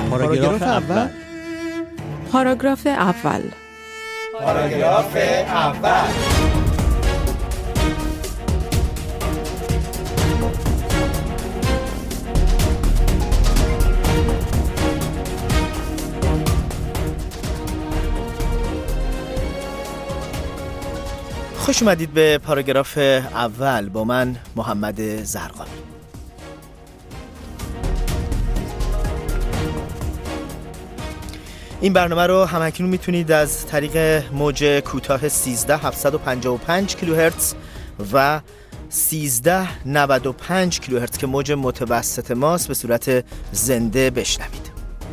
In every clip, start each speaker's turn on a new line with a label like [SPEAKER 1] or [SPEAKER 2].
[SPEAKER 1] پاراگراف اول.
[SPEAKER 2] پاراگراف اول.
[SPEAKER 3] پاراگراف اول.
[SPEAKER 1] خوش اومدید به پاراگراف اول با من محمد زرقامی. این برنامه رو همکنون میتونید از طریق موج کوتاه 13755 کیلوهرتز و 1395 کیلوهرتز که موج متوسط ماست به صورت زنده بشنوید.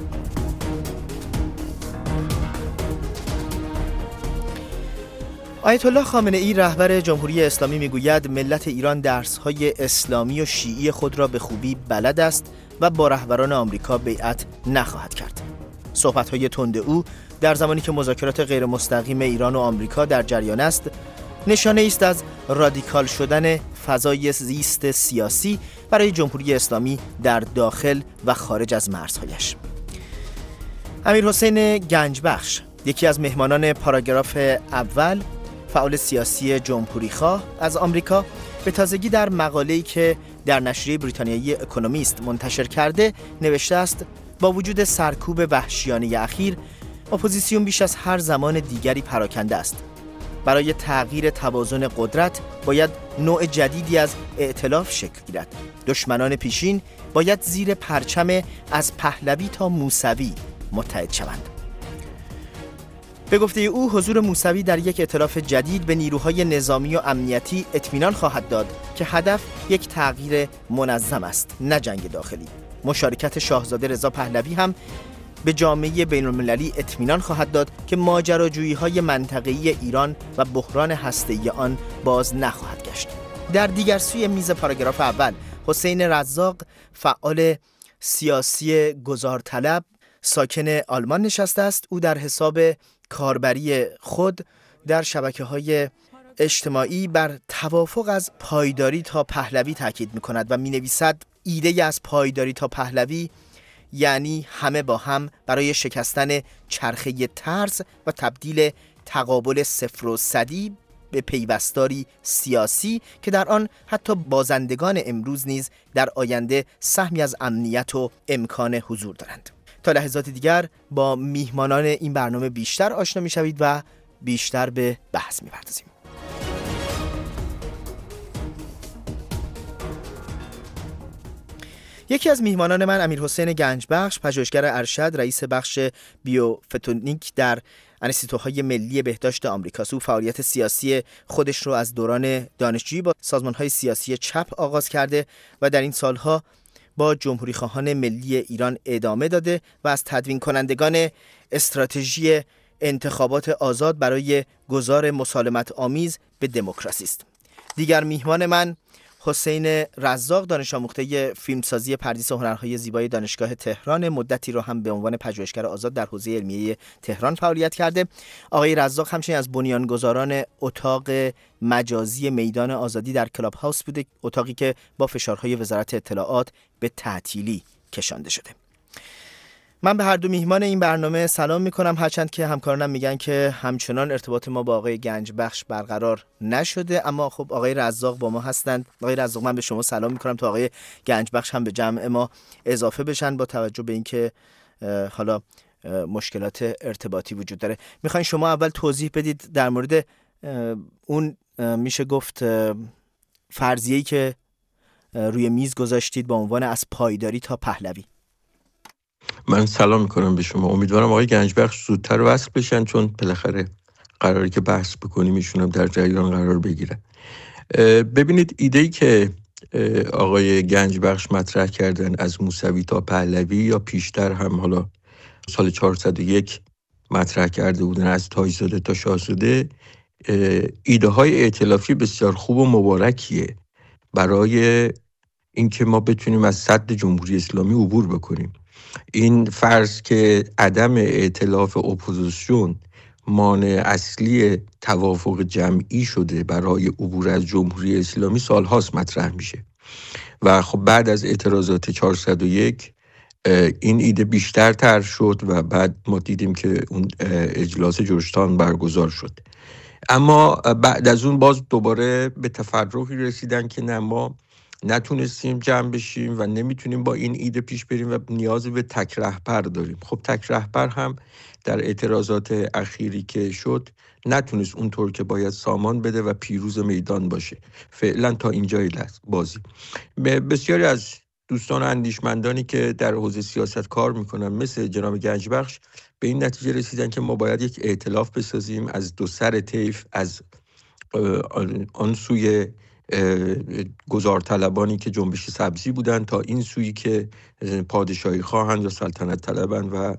[SPEAKER 1] آیت الله خامنه ای رهبر جمهوری اسلامی میگوید ملت ایران درس‌های اسلامی و شیعی خود را به خوبی بلد است و با رهبران آمریکا بیعت نخواهد کرد. صحبت‌های تند او در زمانی که مذاکرات غیر مستقیم ایران و آمریکا در جریان است، نشانه است از رادیکال شدن فضای زیست سیاسی برای جمهوری اسلامی در داخل و خارج از مرزهایش. امیرحسین گنجبخش، یکی از مهمانان پاراگراف اول، فعال سیاسی جمهوری‌خواه از آمریکا، به تازگی در مقاله‌ای که در نشریه بریتانیایی اکونومیست منتشر کرده نوشته است با وجود سرکوب وحشیانه اخیر، اپوزیسیون بیش از هر زمان دیگری پراکنده است. برای تغییر توازن قدرت باید نوع جدیدی از ائتلاف شکل گیرد. دشمنان پیشین باید زیر پرچم از پهلوی تا موسوی متحد شوند. به گفته او حضور موسوی در یک ائتلاف جدید به نیروهای نظامی و امنیتی اطمینان خواهد داد که هدف یک تغییر منظم است، نه جنگ داخلی. مشارکت شاهزاده رضا پهلوی هم به جامعه بین‌المللی اطمینان خواهد داد که ماجراجویی‌های منطقه‌ای ایران و بحران هسته‌ای آن باز نخواهد گشت. در دیگر سوی میز پاراگراف اول، حسین رزاق، فعال سیاسی گذارطلب ساکن آلمان نشسته است. او در حساب کاربری خود در شبکه‌های اجتماعی بر توافق از پایداری تا پهلوی تاکید می‌کند و می‌نویسد ایده از پایداری تا پهلوی یعنی همه با هم برای شکستن چرخه طرز و تبدیل تقابل صفر و صدی به پیوستاری سیاسی که در آن حتی بازندگان امروز نیز در آینده سهمی از امنیت و امکان حضور دارند. تا لحظات دیگر با میهمانان این برنامه بیشتر آشنا میشوید و بیشتر به بحث میپردازیم. یکی از میهمانان من امیرحسین گنجبخش، پژوهشگر ارشد، رئیس بخش بیوفتونیک در انستیتوهای ملی بهداشت آمریکا. او فعالیت سیاسی خودش رو از دوران دانشجویی با سازمان‌های سیاسی چپ آغاز کرده و در این سالها با جمهوری خواهان ملی ایران ادامه داده و از تدوین کنندگان استراتژی انتخابات آزاد برای گذار مسالمت آمیز به دموکراسی است. دیگر میهمان من حسین رزاق، دانش آموخته فیلمسازی پردیس هنرهای زیبای دانشگاه تهران، مدتی رو هم به عنوان پژوهشگر آزاد در حوزه علمیه تهران فعالیت کرده. آقای رزاق همچنین از بنیانگذاران اتاق مجازی میدان آزادی در کلاب هاوس بوده، اتاقی که با فشارهای وزارت اطلاعات به تعطیلی کشانده شده. من به هر دو میهمان این برنامه سلام میکنم، هرچند که همکارانم میگن که همچنان ارتباط ما با آقای گنجبخش برقرار نشده، اما خب آقای رزاق با ما هستند. آقای رزاق، من به شما سلام میکنم تا آقای گنجبخش هم به جمع ما اضافه بشن با توجه به اینکه حالا مشکلات ارتباطی وجود داره. میخواین شما اول توضیح بدید در مورد اون میشه گفت فرضیه‌ای که روی میز گذاشتید با عنوان از پایداری تا پهلوی.
[SPEAKER 4] من سلام میکنم به شما. امیدوارم آقای گنجبخش زودتر وصل بشن، چون بالاخره قراری که بحث بکنیم ایشون در جریان قرار بگیرن. ببینید، ایده‌ای که آقای گنجبخش مطرح کردن از موسوی تا پهلوی، یا پیشتر هم حالا سال 401 مطرح کرده بودن از تاج‌زاده تا شاهزاده، ایده های ائتلافی بسیار خوب و مبارکیه برای اینکه ما بتونیم از سد جمهوری اسلامی عبور بکنیم. این فرض که عدم ائتلاف اپوزیسیون مانع اصلی توافق جمعی شده برای عبور از جمهوری اسلامی سالهاست مطرح میشه و خب بعد از اعتراضات 401 این ایده بیشتر طرح شد و بعد ما دیدیم که اون اجلاس جورجتاون برگزار شد. اما بعد از اون باز دوباره به تفرقی رسیدن که نه، ما نتونستیم جمع بشیم و نمیتونیم با این ایده پیش بریم و نیاز به تک رهبر داریم. خب تک رهبر هم در اعتراضات اخیری که شد نتونست اونطور که باید سامان بده و پیروز میدان باشه. فعلا تا اینجای بازی. بسیاری از دوستان اندیشمندانی که در حوزه سیاست کار میکنن مثل جناب گنجبخش به این نتیجه رسیدن که ما باید یک ائتلاف بسازیم از دو سر طیف، از آن سوی گذارطلبانی که جنبش سبزی بودن تا این سویی که پادشاهی خواهند یا سلطنت طلبند و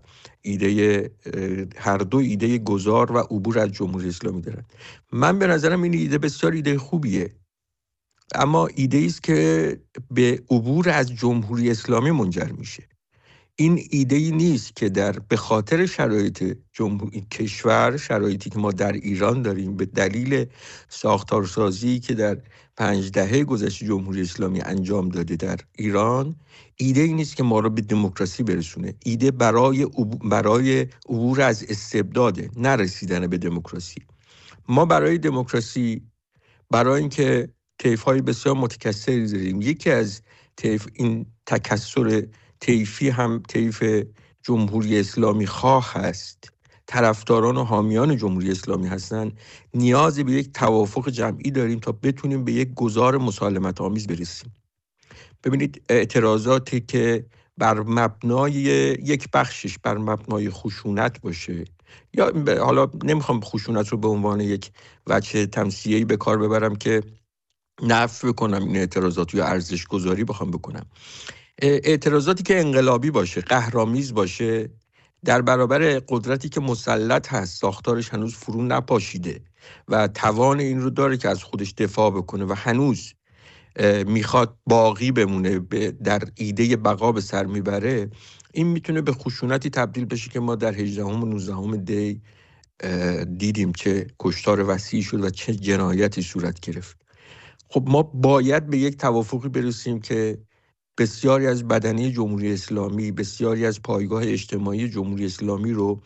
[SPEAKER 4] هر دو ایده گذار و عبور از جمهوری اسلامی دارن. من به نظرم این ایده بسیار ایده خوبیه، اما ایده است که به عبور از جمهوری اسلامی منجر میشه. این ایده‌ای نیست که به خاطر شرایط کشور، شرایطی که ما در ایران داریم، به دلیل ساختارسازی که در 5 دهه گذشته جمهوری اسلامی انجام داده در ایران، ایده‌ای نیست که ما رو به دموکراسی برسونه. ایده برای عبور از استبداده، نرسیدن به دموکراسی. ما برای دموکراسی، برای اینکه طیف‌های بسیار متکثری داریم، یکی از این تکثر طیفی هم طیف جمهوری اسلامی خواه هست، طرفداران و حامیان جمهوری اسلامی هستن، نیاز به یک توافق جمعی داریم تا بتونیم به یک گذار مسالمت آمیز برسیم. ببینید اعتراضاتی که بر مبنای یک بخشش بر مبنای خشونت باشه، یا حالا نمیخوام خشونت رو به عنوان یک وجه تمثیلی به کار ببرم که نفی بکنم این اعتراضات یا ارزش گذاری بخوام بکنم، اعتراضاتی که انقلابی باشه، قهرآمیز باشه، در برابر قدرتی که مسلط هست، ساختارش هنوز فرو نپاشیده و توان این رو داره که از خودش دفاع بکنه و هنوز میخواد باقی بمونه، در ایده بقا به سر میبره، این میتونه به خشونتی تبدیل بشه که ما در 18 و 19 دی دیدیم چه کشتار وسیعی شد و چه جنایتی صورت گرفت. خب ما باید به یک توافقی برسیم که بسیاری از بدنه جمهوری اسلامی، بسیاری از پایگاه اجتماعی جمهوری اسلامی رو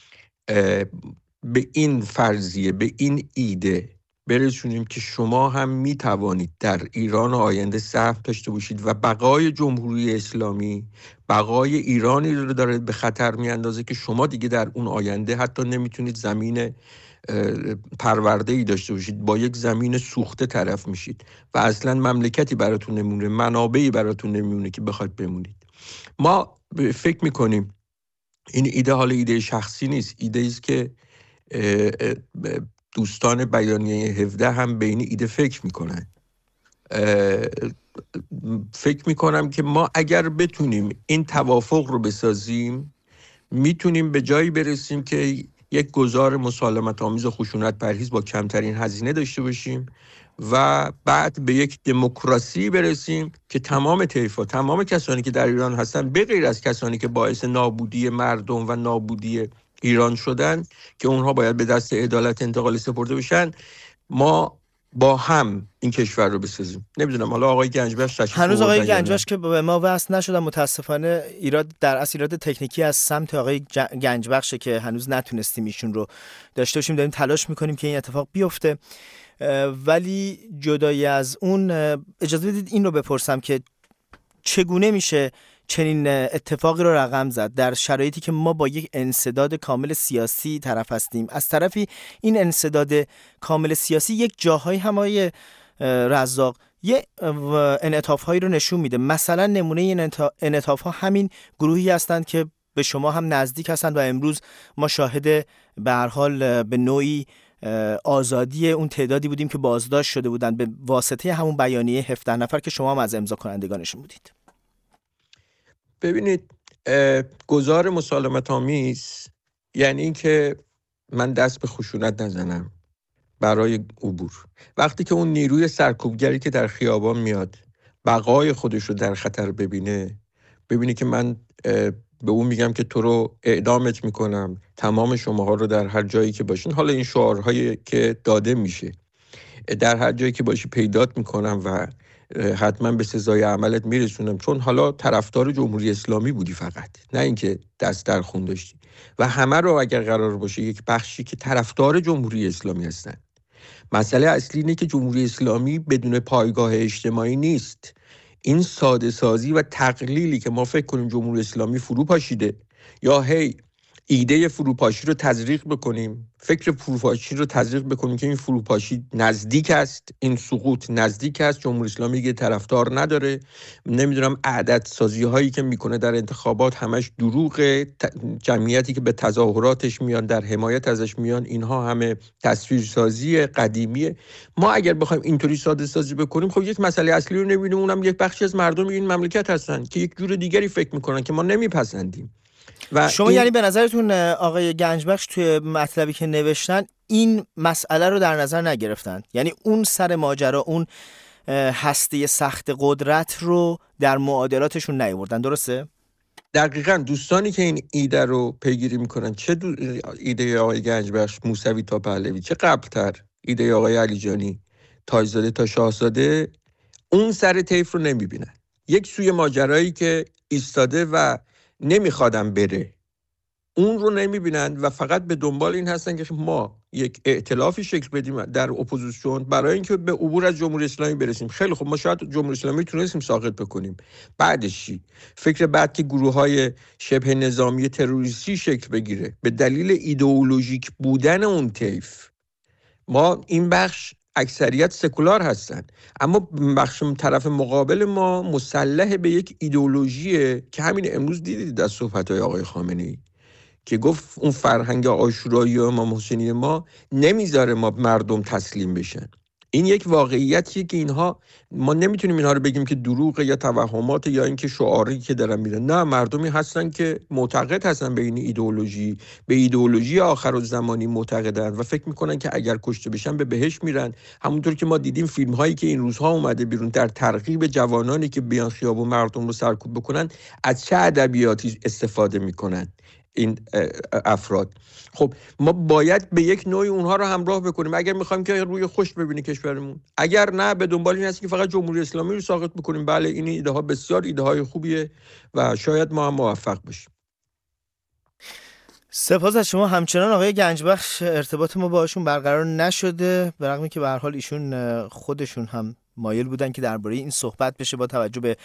[SPEAKER 4] به این فرضیه، به این ایده برسونیم که شما هم می توانید در ایران آینده سهم داشته باشید و بقای جمهوری اسلامی، بقای ایرانی رو داره به خطر می اندازه که شما دیگه در اون آینده حتی نمیتونید زمین پرورده‌ای داشته باشید، با یک زمین سوخته طرف میشید و اصلا مملکتی براتون نمونه، منابعی براتون نمیمونه که بخواید بمونید. ما فکر میکنیم این ایده حالا ایده شخصی نیست، ایده ایست که دوستان بیانیه 17 هم به این ایده فکر میکنن. فکر میکنم که ما اگر بتونیم این توافق رو بسازیم، میتونیم به جایی برسیم که یک گذار مسالمت آمیز و خشونت پرهیز با کمترین هزینه داشته باشیم و بعد به یک دموکراسی برسیم که تمام طیف‌ها، تمام کسانی که در ایران هستن، به غیر از کسانی که باعث نابودی مردم و نابودی ایران شدن که اونها باید به دست عدالت انتقالی سپرده بشن، ما با هم این کشور رو بسازیم. نمیدونم حالا آقای گنجبخش
[SPEAKER 1] هنوز آقای گنجبخش که به ما وصل نشدن، متاسفانه ایراد در اصل ایراد تکنیکی از سمت آقای گنجبخشه که هنوز نتونستیم ایشون رو داشته باشیم. داریم تلاش میکنیم که این اتفاق بیفته، ولی جدای از اون اجازه بدید این رو بپرسم که چگونه میشه چنین اتفاقی رو رقم زد در شرایطی که ما با یک انسداد کامل سیاسی طرف هستیم؟ از طرفی این انسداد کامل سیاسی یک جاهای همای رزاق یه انعطاف‌هایی رو نشون میده. مثلا نمونه این انعطاف‌ها همین گروهی هستند که به شما هم نزدیک هستند و امروز ما شاهد به هر حال به نوعی آزادی اون تعدادی بودیم که بازداشت شده بودند به واسطه همون بیانیه 17 نفر که شما هم از امضا کنندگانشون بودید.
[SPEAKER 4] ببینید، گذار مسالمت آمیز یعنی این که من دست به خشونت نزنم برای عبور. وقتی که اون نیروی سرکوبگری که در خیابان میاد بقای خودش رو در خطر ببینه که من به اون میگم که تو رو اعدامت میکنم، تمام شماها رو در هر جایی که باشین، حالا این شعارهایی که داده میشه، در هر جایی که باشی پیدات میکنم و حتما به سزای عملت میرسونم، چون حالا طرفدار جمهوری اسلامی بودی فقط، نه اینکه دست در خون داشتی. و همه رو اگر قرار باشه یک بخشی که طرفدار جمهوری اسلامی هستن. مسئله اصلی اینه که جمهوری اسلامی بدون پایگاه اجتماعی نیست. این ساده سازی و تقلیلی که ما فکر کنیم جمهوری اسلامی فرو پاشیده، یا هی ایده فروپاشی رو تزریق بکنیم، فکر فروپاشی رو تزریق بکنیم که این فروپاشی نزدیک است، این سقوط نزدیک است، جمهوری اسلامی دیگه طرفدار نداره، نمیدونم عدد سازی هایی که میکنه در انتخابات همش دروغه، جمعیتی که به تظاهراتش میان در حمایت ازش میان اینها همه تصویرسازی قدیمیه. ما اگر بخوایم اینطوری ساده سازی بکنیم، خب یک مسئله اصلی رو نمیبینیم، اونم یک بخشی از مردم این مملکت هستن که یک جور دیگری فکر میکنن که ما نمیپسندیم.
[SPEAKER 1] شما یعنی به نظرتون آقای گنجبخش توی مطلبی که نوشتن این مسئله رو در نظر نگرفتن، یعنی اون سر ماجرا، اون هسته سخت قدرت رو در معادلاتشون نیاوردن، درسته؟
[SPEAKER 4] دقیقاً. دوستانی که این ایده رو پیگیری میکنن، چه ایده آقای گنجبخش، موسوی تا پهلوی، چه قبلتر ایده آقای علیجانی، تاجزاده تا شاهزاده، اون سر طیف رو نمیبینن. یک سوی ماجرایی که ایستاده و نمیخوادن بره، اون رو نمیبینن و فقط به دنبال این هستن که ما یک ائتلافی شکل بدیم در اپوزیسیون برای اینکه به عبور از جمهوری اسلامی برسیم. خیلی خب، ما شاید جمهوری اسلامی تونستیم ساقط بکنیم، بعدش چی؟ فکر بعد که گروه‌های شبه نظامی تروریستی شکل بگیره به دلیل ایدئولوژیک بودن اون طیف. ما این بخش اکثریت سکولار هستن، اما بخش طرف مقابل ما مسلح به یک ایدئولوژیه که همین امروز دیدید از صحبت‌های آقای خامنه‌ای که گفت اون فرهنگ عاشورایی و امام حسینی ما نمیذاره ما مردم تسلیم بشن. این یک واقعیتیه که اینها، ما نمیتونیم اینها رو بگیم که دروغه یا توهمات یا اینکه شعاری که دارن میرن. نه، مردمی هستن که معتقد هستن به این ایدئولوژی، به ایدئولوژی آخرالزمانی معتقدن و فکر میکنن که اگر کشته بشن به بهشت میرن. همونطور که ما دیدیم فیلم هایی که این روزها اومده بیرون در ترغیب جوانانی که بیان خیابون مردم رو سرکوب بکنن، از چه ادبیاتی استفاده میکنن این افراد. خب ما باید به یک نوعی اونها رو همراه بکنیم اگر میخوایم که روی خوش ببینه کشورمون. اگر نه، به دنبال این هست که فقط جمهوری اسلامی رو ساقط بکنیم. بله، این ایده ها بسیار ایده های خوبیه و شاید ما هم موفق بشیم.
[SPEAKER 1] سپاس از شما. همچنان آقای گنجبخش ارتباط ما باهاشون برقرار نشده، به رغم که به هر حال ایشون خودشون هم مایل بودن که درباره این صحبت بشه با توجه به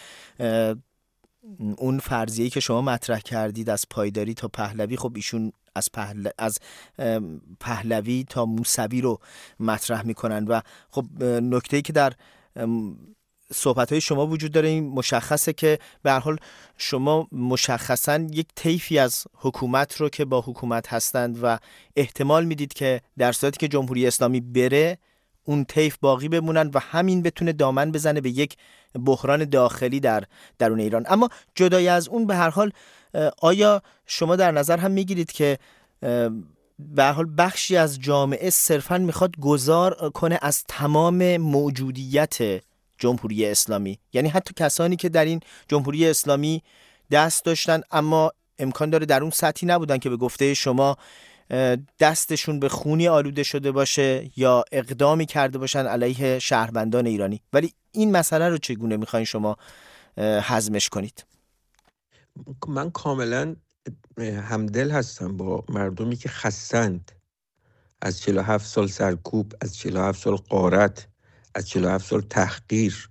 [SPEAKER 1] اون فرضیه‌ای که شما مطرح کردید از پایداری تا پهلوی. خب ایشون از پهلوی تا موسوی رو مطرح میکنن و خب نکته‌ای که در صحبت‌های شما وجود داره این مشخصه که به هر حال شما مشخصاً یک طیفی از حکومت رو که با حکومت هستند و احتمال میدید که در صورتی که جمهوری اسلامی بره اون طیف باقی بمونن و همین بتونه دامن بزنه به یک بحران داخلی در درون ایران. اما جدای از اون به هر حال آیا شما در نظر هم میگیرید که به هر حال بخشی از جامعه صرفاً میخواد گذار کنه از تمام موجودیت جمهوری اسلامی، یعنی حتی کسانی که در این جمهوری اسلامی دست داشتن اما امکان داره در اون سطحی نبودن که به گفته شما دستشون به خونی آلوده شده باشه یا اقدامی کرده باشن علیه شهروندان ایرانی، ولی این مسئله رو چگونه میخواین شما هضمش کنید؟
[SPEAKER 4] من کاملا همدل هستم با مردمی که خستند از 47 سال سرکوب، از 47 سال غارت، از 47 سال تحقیر.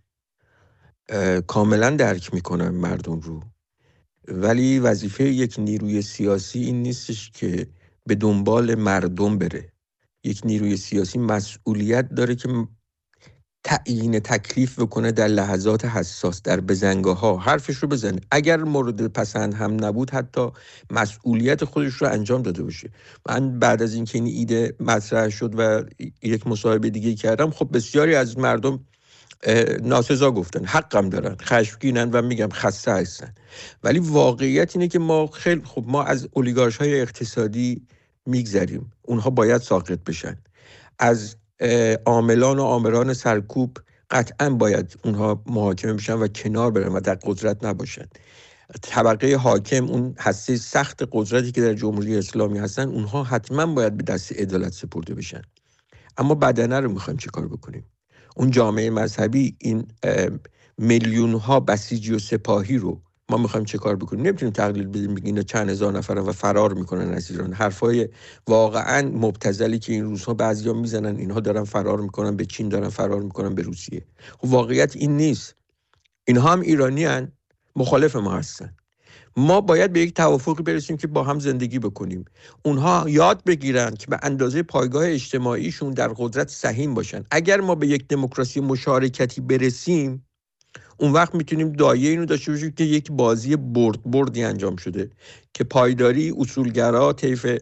[SPEAKER 4] کاملا درک میکنم مردم رو، ولی وظیفه یک نیروی سیاسی این نیستش که به دنبال مردم بره. یک نیروی سیاسی مسئولیت داره که تعیین تکلیف بکنه در لحظات حساس، در بزنگاه‌ها حرفش رو بزنه. اگر مورد پسند هم نبود حتی مسئولیت خودش رو انجام داده باشه. من بعد از اینکه این ایده مطرح شد و یک مصاحبه دیگه کردم، خب بسیاری از مردم ناسزا گفتن، حقم دارن، خشمگینن و میگم خسته هستن. ولی واقعیت اینه که ما ما از اولیگارش‌های اقتصادی میگذریم، اونها باید ساقط بشن. از عاملان و آمران سرکوب قطعا باید اونها محاکمه بشن و کنار برن و در قدرت نباشن. طبقه حاکم، اون هسته سخت قدرتی که در جمهوری اسلامی هستن، اونها حتما باید به دست عدالت سپرده بشن. اما بدنه رو میخوایم چه کار بکنیم؟ اون جامعه مذهبی این میلیون ها بسیجی و سپاهی رو ما میخوایم چه کار بکنیم؟ نمیتونیم تقلیل بدیم بگیم اینا چند هزار نفرن و فرار میکنن از ایران. حرفای واقعا مبتذلی که این روزها بعضیا میزنن اینها دارن فرار میکنن به چین، دارن فرار میکنن به روسیه. واقعیت این نیست. اینها هم ایرانی هن، مخالف ما هستن. ما باید به یک توافقی برسیم که با هم زندگی بکنیم. اونها یاد بگیرن که به اندازه پایگاه اجتماعیشون در قدرت سهیم باشن. اگر ما به یک دموکراسی مشارکتی برسیم، اون وقت میتونیم دایه اینو داشته باشیم که یک بازی بردی انجام شده که پایداری، اصولگرا، طیف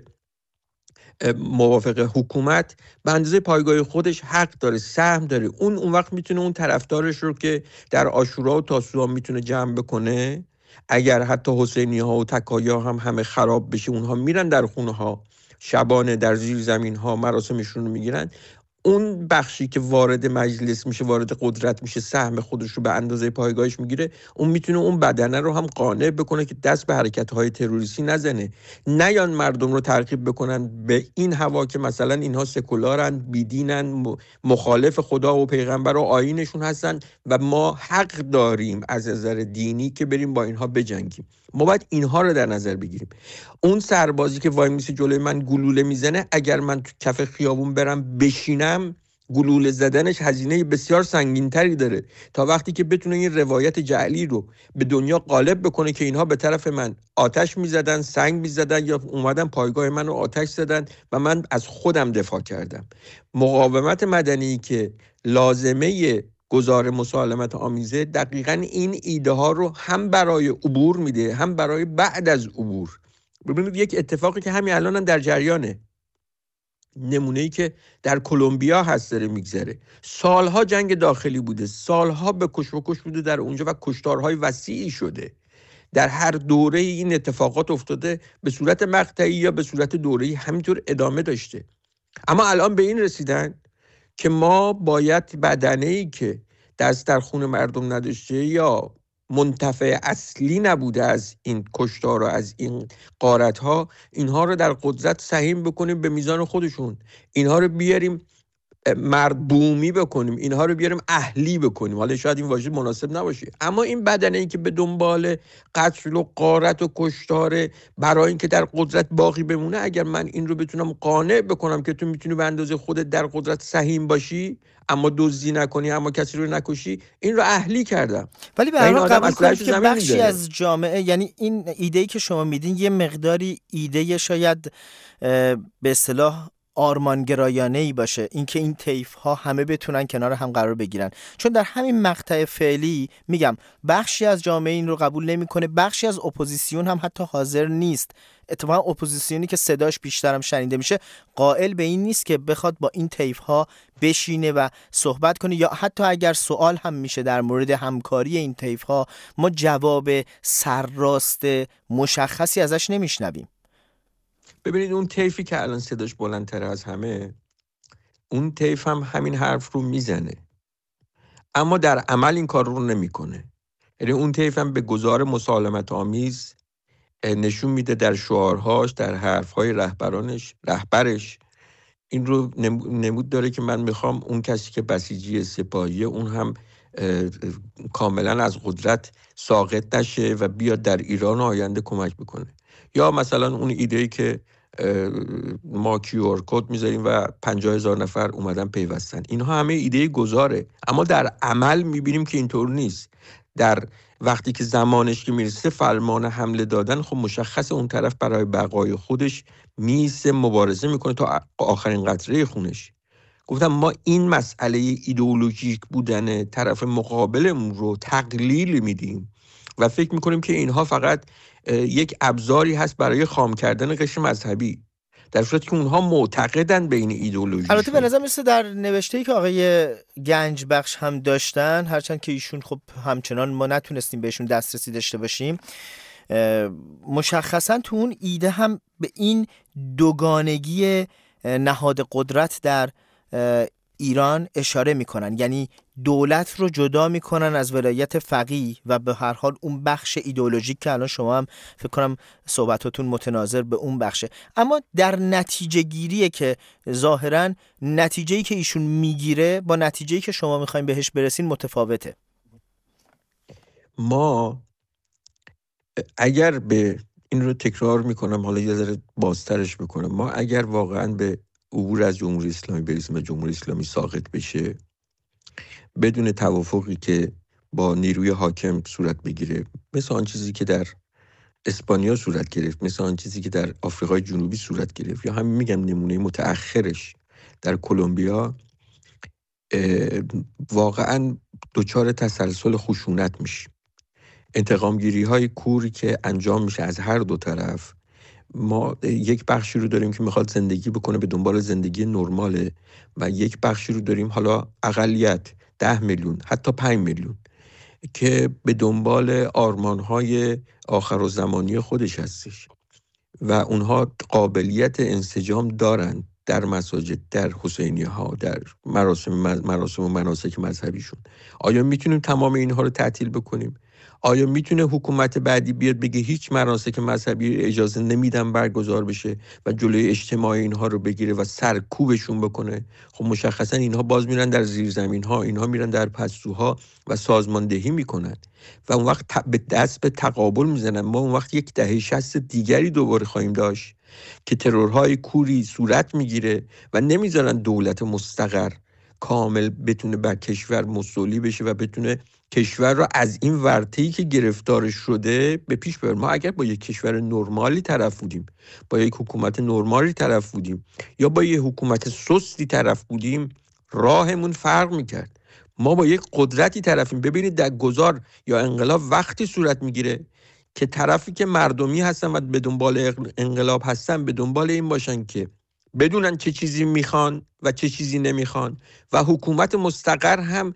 [SPEAKER 4] موافق حکومت به اندازه پایگاه خودش حق داره، سهم داره. اون وقت میتونه اون طرفدارش رو که در عاشورا و تاسوعا میتونه جمع بکنه. اگر حتی حسینی ها و تکایا هم همه خراب بشه، اونها میرن در خونه ها شبانه در زیر زمین ها مراسمشون رو میگیرن. اون بخشی که وارد مجلس میشه، وارد قدرت میشه، سهم خودش رو به اندازه پایگاهش میگیره، اون میتونه اون بدنه رو هم قانع بکنه که دست به حرکت‌های تروریستی نزنه. نیان مردم رو ترغیب بکنن به این هوا که مثلا اینها سکولارن، بیدینن، مخالف خدا و پیغمبر و آیینشون هستن و ما حق داریم از نظر دینی که بریم با اینها بجنگیم. ما باید اینها رو در نظر بگیریم. اون سربازی که وای میسه جلوی من گلوله میزنه، اگر من تو کف خیابون برم بشینم، گلوله زدنش هزینه بسیار سنگینتری داره تا وقتی که بتونه این روایت جعلی رو به دنیا غالب بکنه که اینها به طرف من آتش میزدن، سنگ میزدن یا اومدن پایگاه من رو آتش زدن و من از خودم دفاع کردم. مقاومت مدنی که لازمه گزار مسالمت آمیزه دقیقاً این ایده ها رو هم برای عبور میده، هم برای بعد از عبور. ببینید یک اتفاقی که همین الان در جریانه، نمونه‌ای که در کلمبیا هست داره میگذره. سالها جنگ داخلی بوده، سالها به کش بوده در اونجا و کشتارهای وسیعی شده. در هر دوره این اتفاقات افتاده، به صورت مقطعی یا به صورت دوره‌ای همینطور ادامه داشته. اما الان به این رسیدن که ما باید بدنه‌ای که دست در خون مردم نداشته یا منتفع اصلی نبوده از این کشتار و از این غارت‌ها، اینها رو در قدرت سهیم بکنیم به میزان خودشون، اینها رو بیاریم مردمی بکنیم، اینها رو بیاریم اهلی بکنیم. حالا شاید این واژه مناسب نباشه، اما این بدنه‌ای که به دنبال قتل و غارت و کشتار برای اینکه در قدرت باقی بمونه، اگر من این رو بتونم قانع بکنم که تو میتونی به اندازه خودت در قدرت سهیم باشی اما دزدی نکنی، اما کسی رو نکشی، این رو اهلی کردم.
[SPEAKER 1] ولی به هر حال قبول کنید که بخشی از جامعه، یعنی این ایده‌ای که شما میدین یه مقداری ایده شاید به اصطلاح آرمانگرایانه‌ای باشه، اینکه این طیف ها همه بتونن کنار هم قرار بگیرن. چون در همین مقطع فعلی میگم بخشی از جامعه این رو قبول نمیکنه، بخشی از اپوزیسیون هم حتی حاضر نیست. اتفاقا اپوزیسیونی که صداش بیشتر هم شنیده میشه قائل به این نیست که بخواد با این طیف ها بشینه و صحبت کنه، یا حتی اگر سوال هم میشه در مورد همکاری این طیف ها، ما جواب سرراست مشخصی ازش نمیشنویم.
[SPEAKER 4] ببینید اون طیفی که الان صداش بلندتر از همه، اون طیف هم همین حرف رو میزنه اما در عمل این کار رو نمیکنه. یعنی اون طیف هم به گزار مسالمت آمیز نشون میده در شعارهاش، در حرفهای رهبرش این رو نمود داره که من میخوام اون کسی که بسیجی سپاهیه اون هم کاملا از قدرت ساقط نشه و بیاد در ایران آینده کمک بکنه. یا مثلا اون ایده‌ای که ما QR کد میذاریم و 50,000 نفر اومدن پیوستن، اینها همه ایده گذاره، اما در عمل میبینیم که اینطور نیست. در وقتی که زمانش که میرسه فرمان حمله دادن، خب مشخص اون طرف برای بقای خودش میسه مبارزه میکنه تا آخرین قطره خونش. گفتم ما این مسئله ایدئولوژیک بودن طرف مقابلمون رو تقلیل میدیم و فکر میکنیم که اینها فقط یک ابزاری هست برای خام کردن قشر مذهبی، در صورتی که اونها معتقدن به این ایدئولوژی.
[SPEAKER 1] البته به نظر میرسه در نوشته‌ای که آقای گنجبخش هم داشتن، هرچند که ایشون خب همچنان ما نتونستیم بهشون دسترسی داشته باشیم، مشخصا تو اون ایده هم به این دوگانگی نهاد قدرت در ایران اشاره میکنن، یعنی دولت رو جدا میکنن از ولایت فقیه و به هر حال اون بخش ایدئولوژیک که الان شما هم فکر کنم صحبتاتون متناظر به اون بخشه. اما در نتیجه گیریه که ظاهرا نتیجه‌ای که ایشون میگیره با نتیجه‌ای که شما میخواین بهش برسین متفاوته.
[SPEAKER 4] ما اگر به این رو تکرار میکنم، حالا یه ذره بازترش میکنم، ما اگر واقعا به عبور از جمهوری اسلامی برسیم و جمهوری اسلامی ساقط بشه بدون توافقی که با نیروی حاکم صورت بگیره، مثل آن چیزی که در اسپانیا صورت گرفت، مثل آن چیزی که در آفریقای جنوبی صورت گرفت، یا همین میگم نمونه متأخرش در کلمبیا، واقعا دچار تسلسل خشونت میشه. انتقام گیری های کوری که انجام میشه از هر دو طرف. ما یک بخشی رو داریم که میخواد زندگی بکنه به دنبال زندگی نرماله و یک بخشی رو داریم، حالا اقلیت 10 میلیون حتی 5 میلیون، که به دنبال آرمانهای آخرالزمانی خودش هستش و اونها قابلیت انسجام دارن در مساجد، در حسینیه ها، در مراسم و مناسک مذهبیشون. آیا میتونیم تمام اینها رو تعطیل بکنیم؟ آیا میتونه حکومت بعدی بیاد بگه هیچ مراسم مذهبی اجازه نمیدم برگزار بشه و جلوی اجتماع اینها رو بگیره و سرکوبشون بکنه؟ خب مشخصا اینها باز میرن در زیرزمین ها، اینها میرن در پستوها و سازماندهی میکنن و اون وقت به دست به تقابل میزنن. ما اون وقت یک دهه 60 دیگری دوباره خواهیم داشت که ترورهای کوری صورت میگیره و نمیذارن دولت مستقر کامل بتونه بر کشور مستولی بشه و بتونه کشور را از این ورطه‌ای که گرفتار شده به پیش ببریم. ما اگر با یک کشور نرمالی طرف بودیم، با یک حکومت نرمالی طرف بودیم یا با یک حکومت سستی طرف بودیم، راهمون فرق میکرد. ما با یک قدرتی طرفیم. ببینید در گذار یا انقلاب وقتی صورت میگیره که طرفی که مردمی هستن و به دنبال انقلاب هستن به دنبال این باشن که بدونن چه چیزی میخوان و چه چیزی نمیخوان و حکومت مستقر هم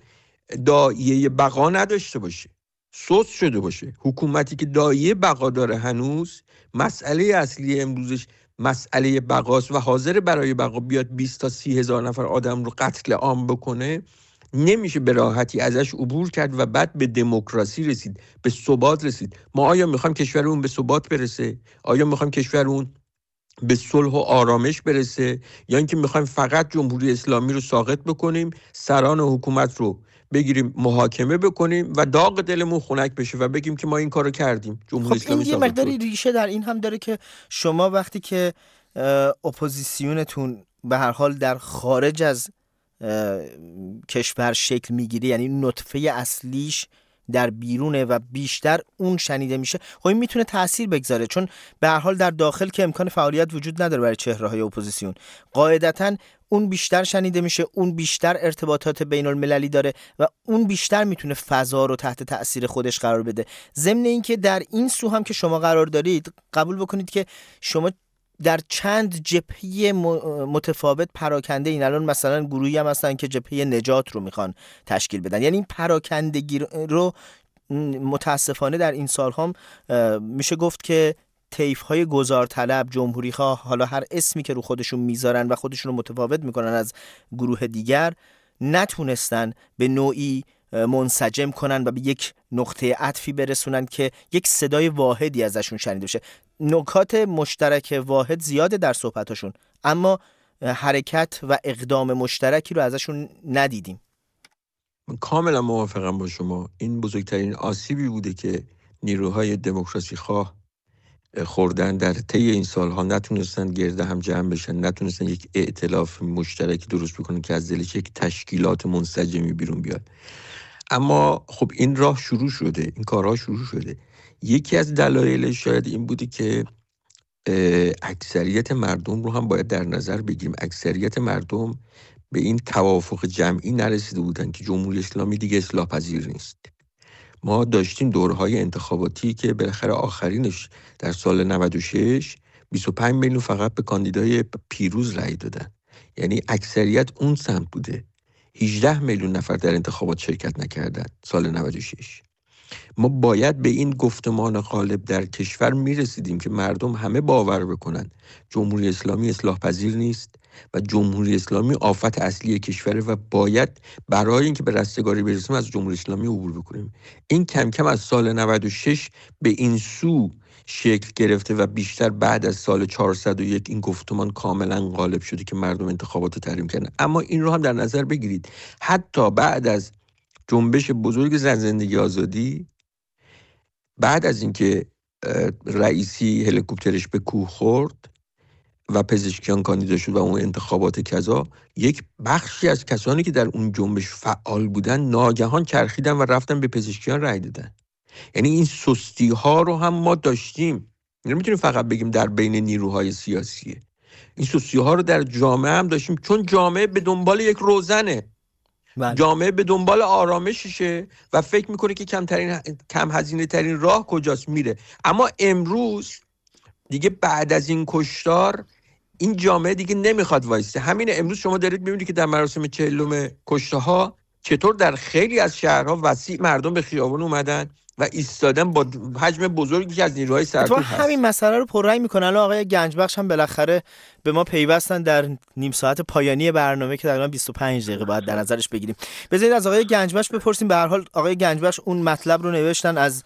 [SPEAKER 4] داعیه بقا نداشته باشه، سوس شده باشه. حکومتی که داعیه بقا داره هنوز، مسئله اصلی امروزش مسئله بقاست و حاضر برای بقا بیاد 20 تا 30 هزار نفر آدم رو قتل عام بکنه، نمیشه به راحتی ازش عبور کرد و بعد به دموکراسی رسید، به ثبات رسید. ما آیا میخوایم کشورمون به ثبات برسه؟ آیا میخوایم کشورمون به صلح و آرامش برسه؟ یا اینکه میخوایم فقط جمهوری اسلامی رو ساقط بکنیم، سران حکومت رو بگیریم محاکمه بکنیم و داغ دلمون خنک بشه و بگیم که ما این کارو کردیم، جمهوری اسلامی
[SPEAKER 1] ساقط شد؟ این یه مقداری ریشه در این هم داره که شما وقتی که اپوزیسیونتون به هر حال در خارج از کشور شکل میگیره، یعنی نطفه اصلیش در بیرونه و بیشتر اون شنیده میشه، خب این میتونه تأثیر بگذاره، چون به هر حال در داخل که امکان فعالیت وجود نداره برای چهره‌های اپوزیسیون. قاعدتاً اون بیشتر شنیده میشه، اون بیشتر ارتباطات بین المللی داره و اون بیشتر میتونه فضا رو تحت تأثیر خودش قرار بده. ضمن این که در این سو هم که شما قرار دارید، قبول بکنید که شما در چند جبهه متفاوت پراکنده این. الان مثلا گروهی هم هستن که جبهه نجات رو میخوان تشکیل بدن، یعنی این پراکندگی رو متاسفانه در این سال هم میشه گفت که طیف‌های گذارطلب، جمهوری‌خواه، حالا هر اسمی که رو خودشون میذارن و خودشون رو متفاوت میکنن از گروه دیگر، نتونستن به نوعی منسجم کنن و به یک نقطه عطفی برسونن که یک صدای واحدی ازشون شنیده بشه. نکات مشترک واحد زیاده در صحبتاشون، اما حرکت و اقدام مشترکی رو ازشون ندیدیم.
[SPEAKER 4] من کاملا موافقم با شما. این بزرگترین آسیبی بوده که نیروهای دموکراسی خواه خوردن در طی این سالها، نتونستن گرد هم جمع بشن، نتونستن یک ائتلاف مشترکی درست بکنن که از دلش یک تشکیلات منسجمی بیرون بیاد. اما خب این راه شروع شده، این کارها شروع شده. یکی از دلایلش شاید این بوده که اکثریت مردم رو هم باید در نظر بگیریم. اکثریت مردم به این توافق جمعی نرسیده بودن که جمهوری اسلامی دیگه اصلاح پذیر نیست. ما داشتیم دورهای انتخاباتی که بالاخره آخرینش در سال 96 25 میلیون فقط به کاندیدای پیروز رأی دادن، یعنی اکثریت اون سمت بوده. 18 میلیون نفر در انتخابات شرکت نکردن سال 96. ما باید به این گفتمان غالب در کشور میرسیدیم که مردم همه باور بکنن جمهوری اسلامی اصلاح پذیر نیست و جمهوری اسلامی آفت اصلی کشوره و باید برای اینکه به رستگاری برسیم از جمهوری اسلامی عبور بکنیم. این کم کم از سال 96 به این سو شکل گرفته و بیشتر بعد از سال 401 این گفتمان کاملا غالب شده که مردم انتخابات رو تحریم کردن. اما این رو هم در نظر بگیرید، حتی بعد از جنبش بزرگ زن زندگی آزادی، بعد از اینکه رئیسی هلیکوپترش به کوه خورد و پزشکیان کاندیدا شد و اون انتخابات کذا، یک بخشی از کسانی که در اون جنبش فعال بودن ناگهان چرخیدن و رفتن به پزشکیان رأی دادن. یعنی این سستی ها رو هم ما داشتیم، نمیتونیم فقط بگیم در بین نیروهای سیاسیه. این سستی ها رو در جامعه هم داشتیم، چون جامعه به دنبال یک روزنه، جامعه به دنبال آرامششه و فکر میکنه که کم هزینه ترین راه کجاست میره. اما امروز دیگه بعد از این کشتار این جامعه دیگه نمیخواد وایسته. همین امروز شما دارید میبینید که در مراسم 40 کشته ها چطور در خیلی از شهرها وسیع مردم به خیابون اومدن و ایستادن با حجم بزرگی که از نیروهای سرکوب هست.
[SPEAKER 1] همین مسئله رو پررنگ میکنن. الان آقای گنجبخش هم بالاخره به ما پیوستن در نیم ساعت پایانی برنامه که تقریبا 25 دقیقه باید در نظرش بگیریم. بذارید از آقای گنجبخش بپرسیم. به هر حال آقای گنجبخش اون مطلب رو نوشتن از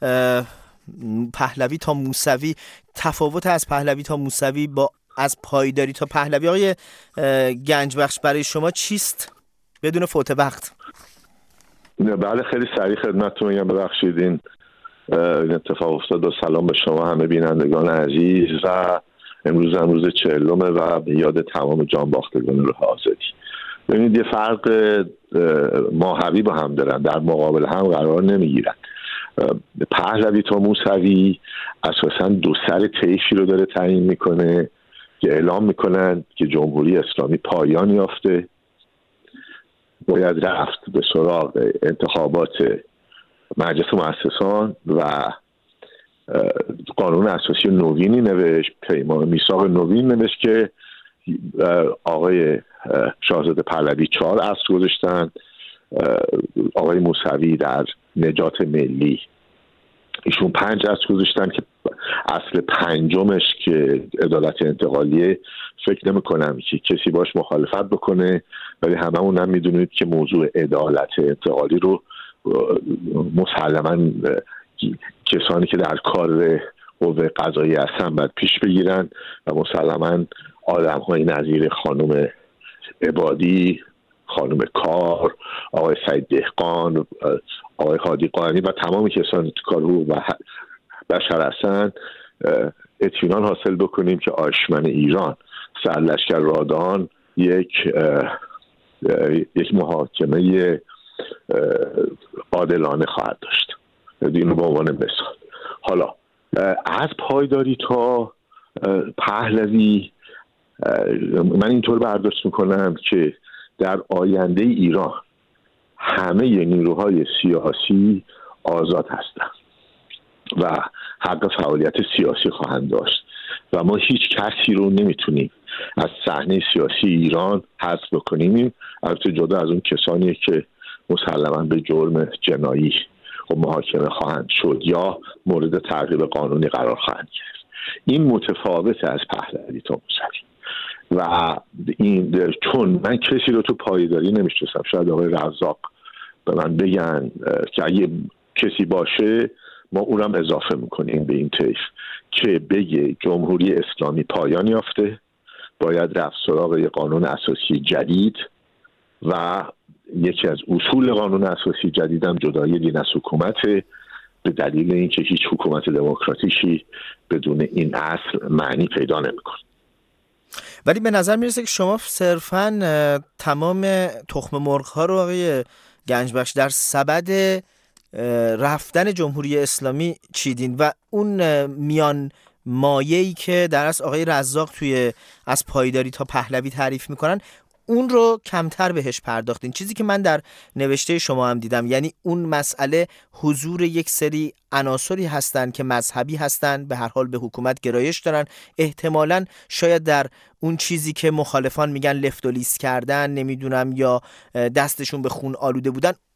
[SPEAKER 1] پهلوی تا موسوی، تفاوت از پهلوی تا موسوی با از پایداری تا پهلوی. آقای گنجبخش برای شما چیست بدون فوت وقت؟
[SPEAKER 5] بله خیلی سریع خدمتتون میگم، ببخشید این اتفاق افتاد. و سلام به شما همه بینندگان عزیز و امروز 40 و یاد تمام جانباختگان راه آزادی. ببینید یه فرق ماهوی با هم دارن، در مقابل هم قرار نمیگیرن. پهلوی تا موسوی اساساً دو سر طیفی رو داره تعیین میکنه که اعلام میکنن که جمهوری اسلامی پایان یافته، باید رفت به سراغ انتخابات مجلس مؤسسان و قانون اساسی نوینی نوشت، پیمان میثاق نوین نوشت که آقای شاهزاده پهلوی 4 اصل گذاشتن، آقای موسوی در نجات ملی ایشون 5 اصل گذاشتن که اصل 5مش که عدالت انتقالیه فکر نمی کنم که کسی باش مخالفت بکنه، ولی هممون هم میدونید که موضوع عدالت انتقالی رو مسلماً کسانی که در کار قوه قضاییه هستن باید پیش بگیرن و مسلماً آدم‌های نظیر خانم عبادی، خانم کار، آقای سعید دهقان، آقای هادی قائمی و تمام کسانی که کار حقوق بشر هستن اطمینان حاصل بکنیم که آرشمن ایران سرلشکر رادان یک محاکمه عادلانه خواهد داشت. اینو به عنوان مثال. حالا از پایداری تا پهلوی من اینطور برداشت میکنم که در آینده ایران همه نیروهای سیاسی آزاد هستند و حق فعالیت سیاسی خواهند داشت و ما هیچ کسی رو نمیتونیم از صحنه سیاسی ایران حذف بکنیم، البته جدا از اون کسانی که مسلماً به جرم جنایی و محاکمه خواهند شد یا مورد تعقیب قانونی قرار خواهند گرفت. این متفاوت از پهلوی تا موسوی و این چون من کسی رو تو پایداری نمیشناسم، شاید آقای رزاق به من بگن که اگه کسی باشه ما اونم اضافه میکنیم به این طیف که بگه جمهوری اسلامی پایان یافته، باید رفت سراغ یه قانون اساسی جدید و یکی از اصول قانون اساسی جدید هم جدایی دین از حکومته، به دلیل اینکه هیچ حکومت دموکراتیکی بدون این اصل معنی پیدا نمیکنه.
[SPEAKER 1] ولی به نظر میرسه که شما صرفاً تمام تخم مرغ ها رو آقای گنجبخش در سبد رفتن جمهوری اسلامی چیدین و اون میان مایه‌ای که در اصل آقای رزاق توی از پایداری تا پهلوی تعریف میکنن اون رو کمتر بهش پرداختین. چیزی که من در نوشته شما هم دیدم، یعنی اون مسئله حضور یک سری عناصری هستن که مذهبی هستن، به هر حال به حکومت گرایش دارن، احتمالاً شاید در اون چیزی که مخالفان میگن لفت و لیس کردن، نمیدونم، یا دستشون به خون آلوده بودن،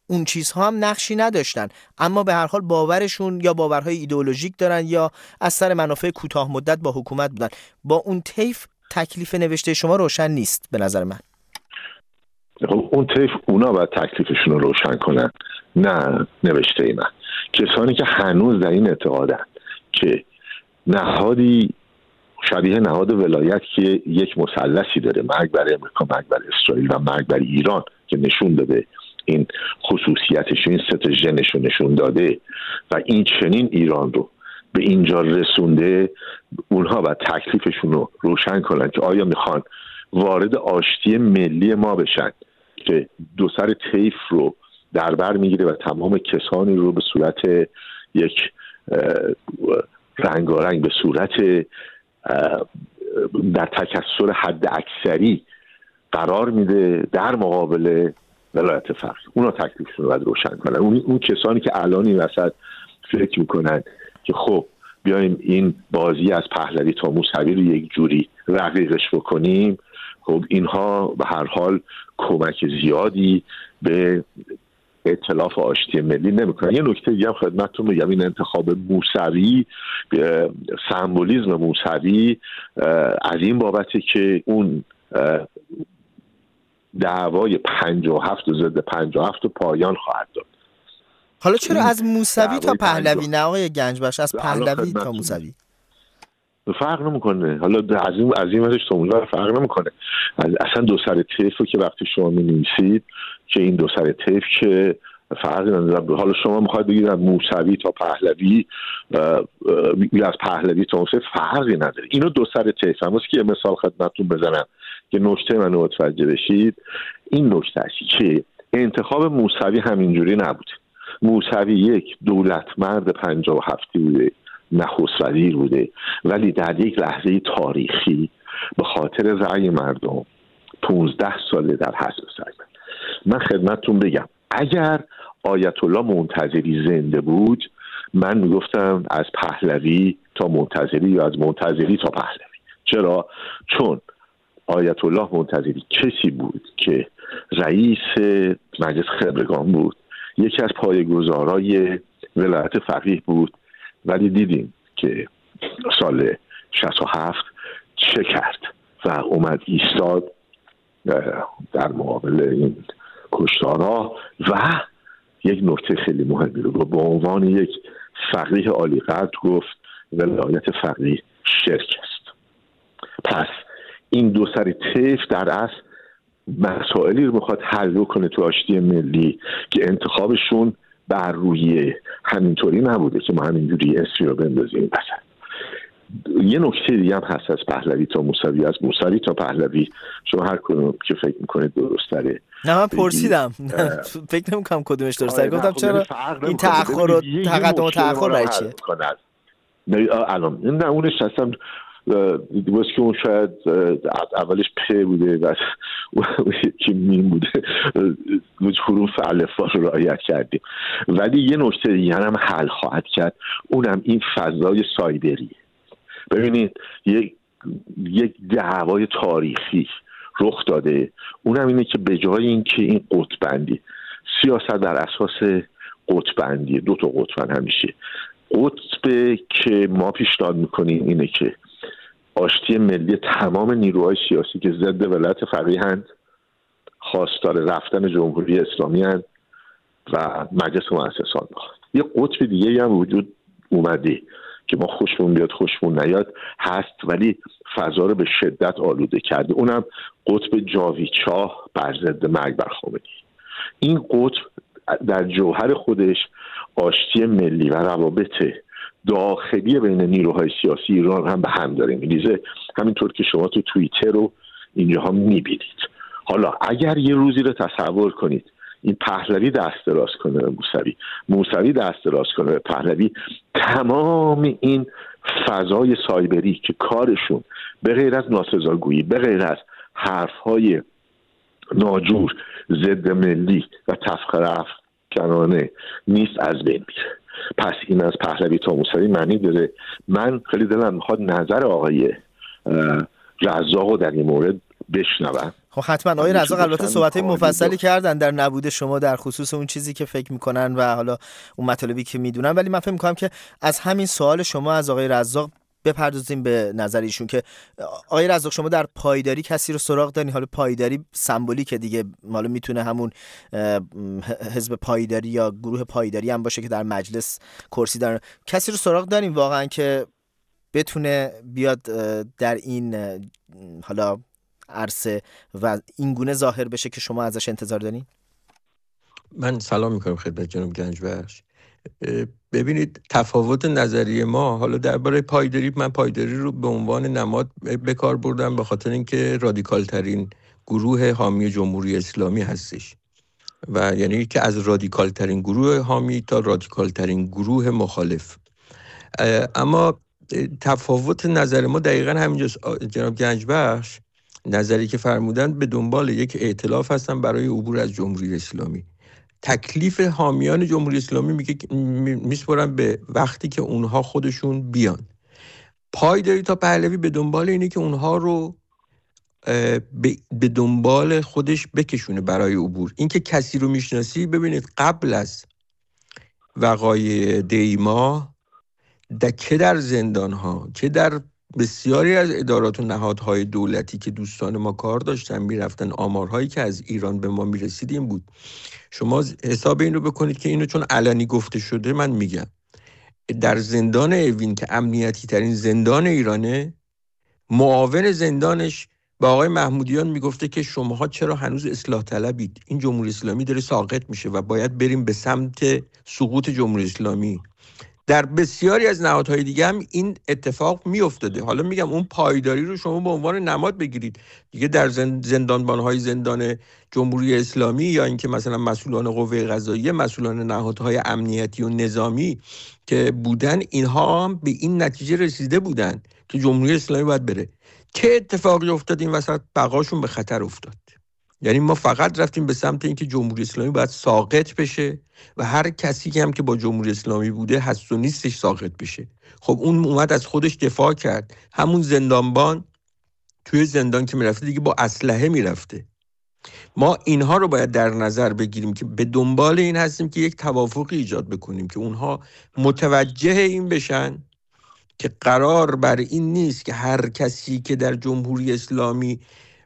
[SPEAKER 1] اون چیزها هم نقشی نداشتن، اما به هر حال باورشون یا باورهای ایدئولوژیک دارن یا از سر منافع کوتاه مدت با حکومت بودن. با اون طیف تکلیف نوشته شما روشن نیست به نظر من.
[SPEAKER 5] اون طیف اونا باید تکلیفشون رو روشن کنن، نه نوشته ای من. کسانی که هنوز در این اعتقادن که نهادی شبیه نهاد ولایت که یک مثلثی داره، مرگ بر امریکا، مرگ بر اسرائیل و مرگ بر ایران که نشون داده این خصوصیتش، این ست ژنش رو نشون داده و این چنین ایران رو به اینجا رسونده، اونها باید تکلیفشون رو روشن کنن که آیا میخوان وارد آشتی ملی ما بشن که دو سر طیف رو در بر میگیره و تمام کسانی رو به صورت یک رنگارنگ، به صورت در تکثر حد اکثری قرار میده در مقابل ولایت فقیه. اونا تکلیفشون رو باید روشن کنن. اون کسانی که الان این وسط فکر میکنن که خب بیایم این بازی از پهلوی تا موسوی رو یک جوری رقیقش بکنیم، خب اینها به هر حال کمک زیادی به ائتلاف آشتی ملی نمیکنن. یه نکته دیگه هم خدمتتون بگم، این انتخاب موسوی، سمبولیسم موسوی از این بابته که اون دعوای 57 و ضد 57 رو پایان خواهد داد.
[SPEAKER 1] حالا چرا از موسوی تا پهلوی نه آقای گنجبخش؟ از پهلوی تا موسوی
[SPEAKER 5] فرق نمیکنه. حالا از این واسه شما فرق نمیکنه. اصلا دو سر طیف رو که وقتی شما می‌نویسید که این دو سر طیف که فرقی نداره، حالا شما میخواید بگید از موسوی تا پهلوی یا از پهلوی تا موسوی، فرقی نداره. اینو دو سر طیف هم. که یه مثال خدمتتون بزنم که نکته منو متوجه بشید. این نکته است که انتخاب موسوی همینجوری نبود. موسوی یک دولت مرد 57 بوده، نخست وزیر بوده، ولی در یک لحظه تاریخی به خاطر رأی مردم 15 ساله در حبس سر. من خدمتتون بگم اگر آیت الله منتظری زنده بود، من میگفتم از پهلوی تا منتظری یا از منتظری تا پهلوی. چرا؟ چون آیت الله منتظری کسی بود که رئیس مجلس خبرگان بود، یکی از پایه‌گذارای ولایت فقیه بود، ولی دیدیم که سال 67 چه کرد و اومد ایستاد در مقابل این کشتارها و یک نکته خیلی مهمی رو به عنوان یک فقیه عالی قدر گفت ولایت فقیه شرک است. پس این دو سر طیف در اصل مسائلی رو میخواد حل کنه تو آشتی ملی که انتخابشون بر روی همینطوری نبوده که ما همینجوری اسمی رو بندازیم مثلا. یه نکته دیگه هم هست از پهلوی تا موسوی، از موسوی تا پهلوی شما هر کدوم که فکر میکنید درست تره.
[SPEAKER 1] نه من پرسیدم فکر نمیکنم کدومش درست تره. گفتم چرا این تأخر و تقدم و تأخر رای چیه؟
[SPEAKER 5] الان نه اونش هستم دیگه که اون شاید اولش پ بوده و که میم بوده، حروف الفبا رو رعایت کردیم. ولی یه نکته دیگه هم حل خواهد کرد، اونم این فضای سایبریه. ببینید یک دعوای تاریخی رخ داده، اونم اینه که به جای اینکه این قطب‌بندی، سیاست در اساس قطب‌بندی، دو تا قطب همیشه، قطب که ما پیشنهاد میکنیم اینه که آشتی ملی تمام نیروهای سیاسی که ضد ولایت فقیه هستند، خواستار رفتن جمهوری اسلامی هستند و مجلس مؤسسان میخواد. یه قطب دیگه هم وجود اومده که ما خوشمون بیاد خوشمون نیاد هست، ولی فضا رو به شدت آلوده کرده، اونم قطب جاوید شاه بر ضد مرگ بر خامنه‌ای. این قطب در جوهر خودش آشتی ملی و روابط داخلی بین نیروهای سیاسی ایران هم به هم داره میریزه، همینطور که شما تو توییتر رو اینجا هم میبینید. حالا اگر یه روزی رو تصور کنید این پهلوی دست دراز کنه به موسوی، موسوی دست دراز کنه به پهلوی، تمام این فضای سایبری که کارشون به غیر از ناسزاگویی، به غیر از حرفهای ناجور ضد ملی و تفخر افکنانه نیست، از بین میره. پس این از پهلوی تا موسوی معنی داره. من خیلی دلم میخواد نظر آقای رزاق رو در این مورد بشنوم.
[SPEAKER 1] خب حتما آقای رزاق البته صحبت‌های مفصلی کردن در نبود شما در خصوص اون چیزی که فکر میکنن و حالا اون مطالبی که میدونن، ولی من فکر میکنم که از همین سوال شما از آقای رزاق بپردازیم به نظر ایشون که آقای رزاق شما در پایداری کسی رو سراغ دارین؟ حالا پایداری سمبولیکه دیگه، حالا میتونه همون حزب پایداری یا گروه پایداری هم باشه که در مجلس کرسی دارن. کسی رو سراغ دارین واقعا که بتونه بیاد در این حالا عرصه و این گونه ظاهر بشه که شما ازش انتظار دارین؟
[SPEAKER 4] من سلام میکنم خدمت جناب گنجبخش. ببینید تفاوت نظری ما حالا درباره پایداری، من پایداری رو به عنوان نماد به کار بردم به خاطر اینکه رادیکال ترین گروه حامی جمهوری اسلامی هستش و یعنی که از رادیکال ترین گروه حامی تا رادیکال ترین گروه مخالف. اما تفاوت نظر ما دقیقاً همینجاست جناب گنجبخش. نظری که فرمودن به دنبال یک ائتلاف هستن برای عبور از جمهوری اسلامی. تکلیف حامیان جمهوری اسلامی میسپرن به وقتی که اونها خودشون بیان. پایداری تا پهلوی به دنبال اینه که اونها رو به دنبال خودش بکشونه برای عبور. این که کسی رو میشناسی، ببینید قبل از وقایع دیما چه در زندان‌ها چه در بسیاری از ادارات و نهادهای دولتی که دوستان ما کار داشتن میرفتن، آمارهایی که از ایران به ما میرسید این بود. شما حساب این رو بکنید که اینو چون علنی گفته شده من میگم، در زندان اوین که امنیتی ترین زندان ایرانه، معاون زندانش با آقای محمودیان میگفته که شماها چرا هنوز اصلاح طلبید؟ این جمهوری اسلامی داره ساقط میشه و باید بریم به سمت سقوط جمهوری اسلامی. در بسیاری از نهادهای دیگه هم این اتفاق میافتاده. حالا میگم اون پایداری رو شما به عنوان نماد بگیرید دیگه، در زندانبانهای زندان جمهوری اسلامی یا اینکه مثلا مسئولان قوه قضاییه، مسئولان نهادهای امنیتی و نظامی که بودن، اینها هم به این نتیجه رسیده بودن که جمهوری اسلامی باید بره. چه اتفاقی افتاد این وسط؟ بقاشون به خطر افتاد. یعنی ما فقط رفتیم به سمت اینکه جمهوری اسلامی باید ساقط بشه و هر کسی که هم که با جمهوری اسلامی بوده هست و نیستش ساقط بشه. خب اون اومد از خودش دفاع کرد. همون زندانبان توی زندان که میرفته دیگه با اسلحه میرفته. ما اینها رو باید در نظر بگیریم که به دنبال این هستیم که یک توافقی ایجاد بکنیم که اونها متوجه این بشن که قرار بر این نیست که هر کسی که در جمهوری اسلامی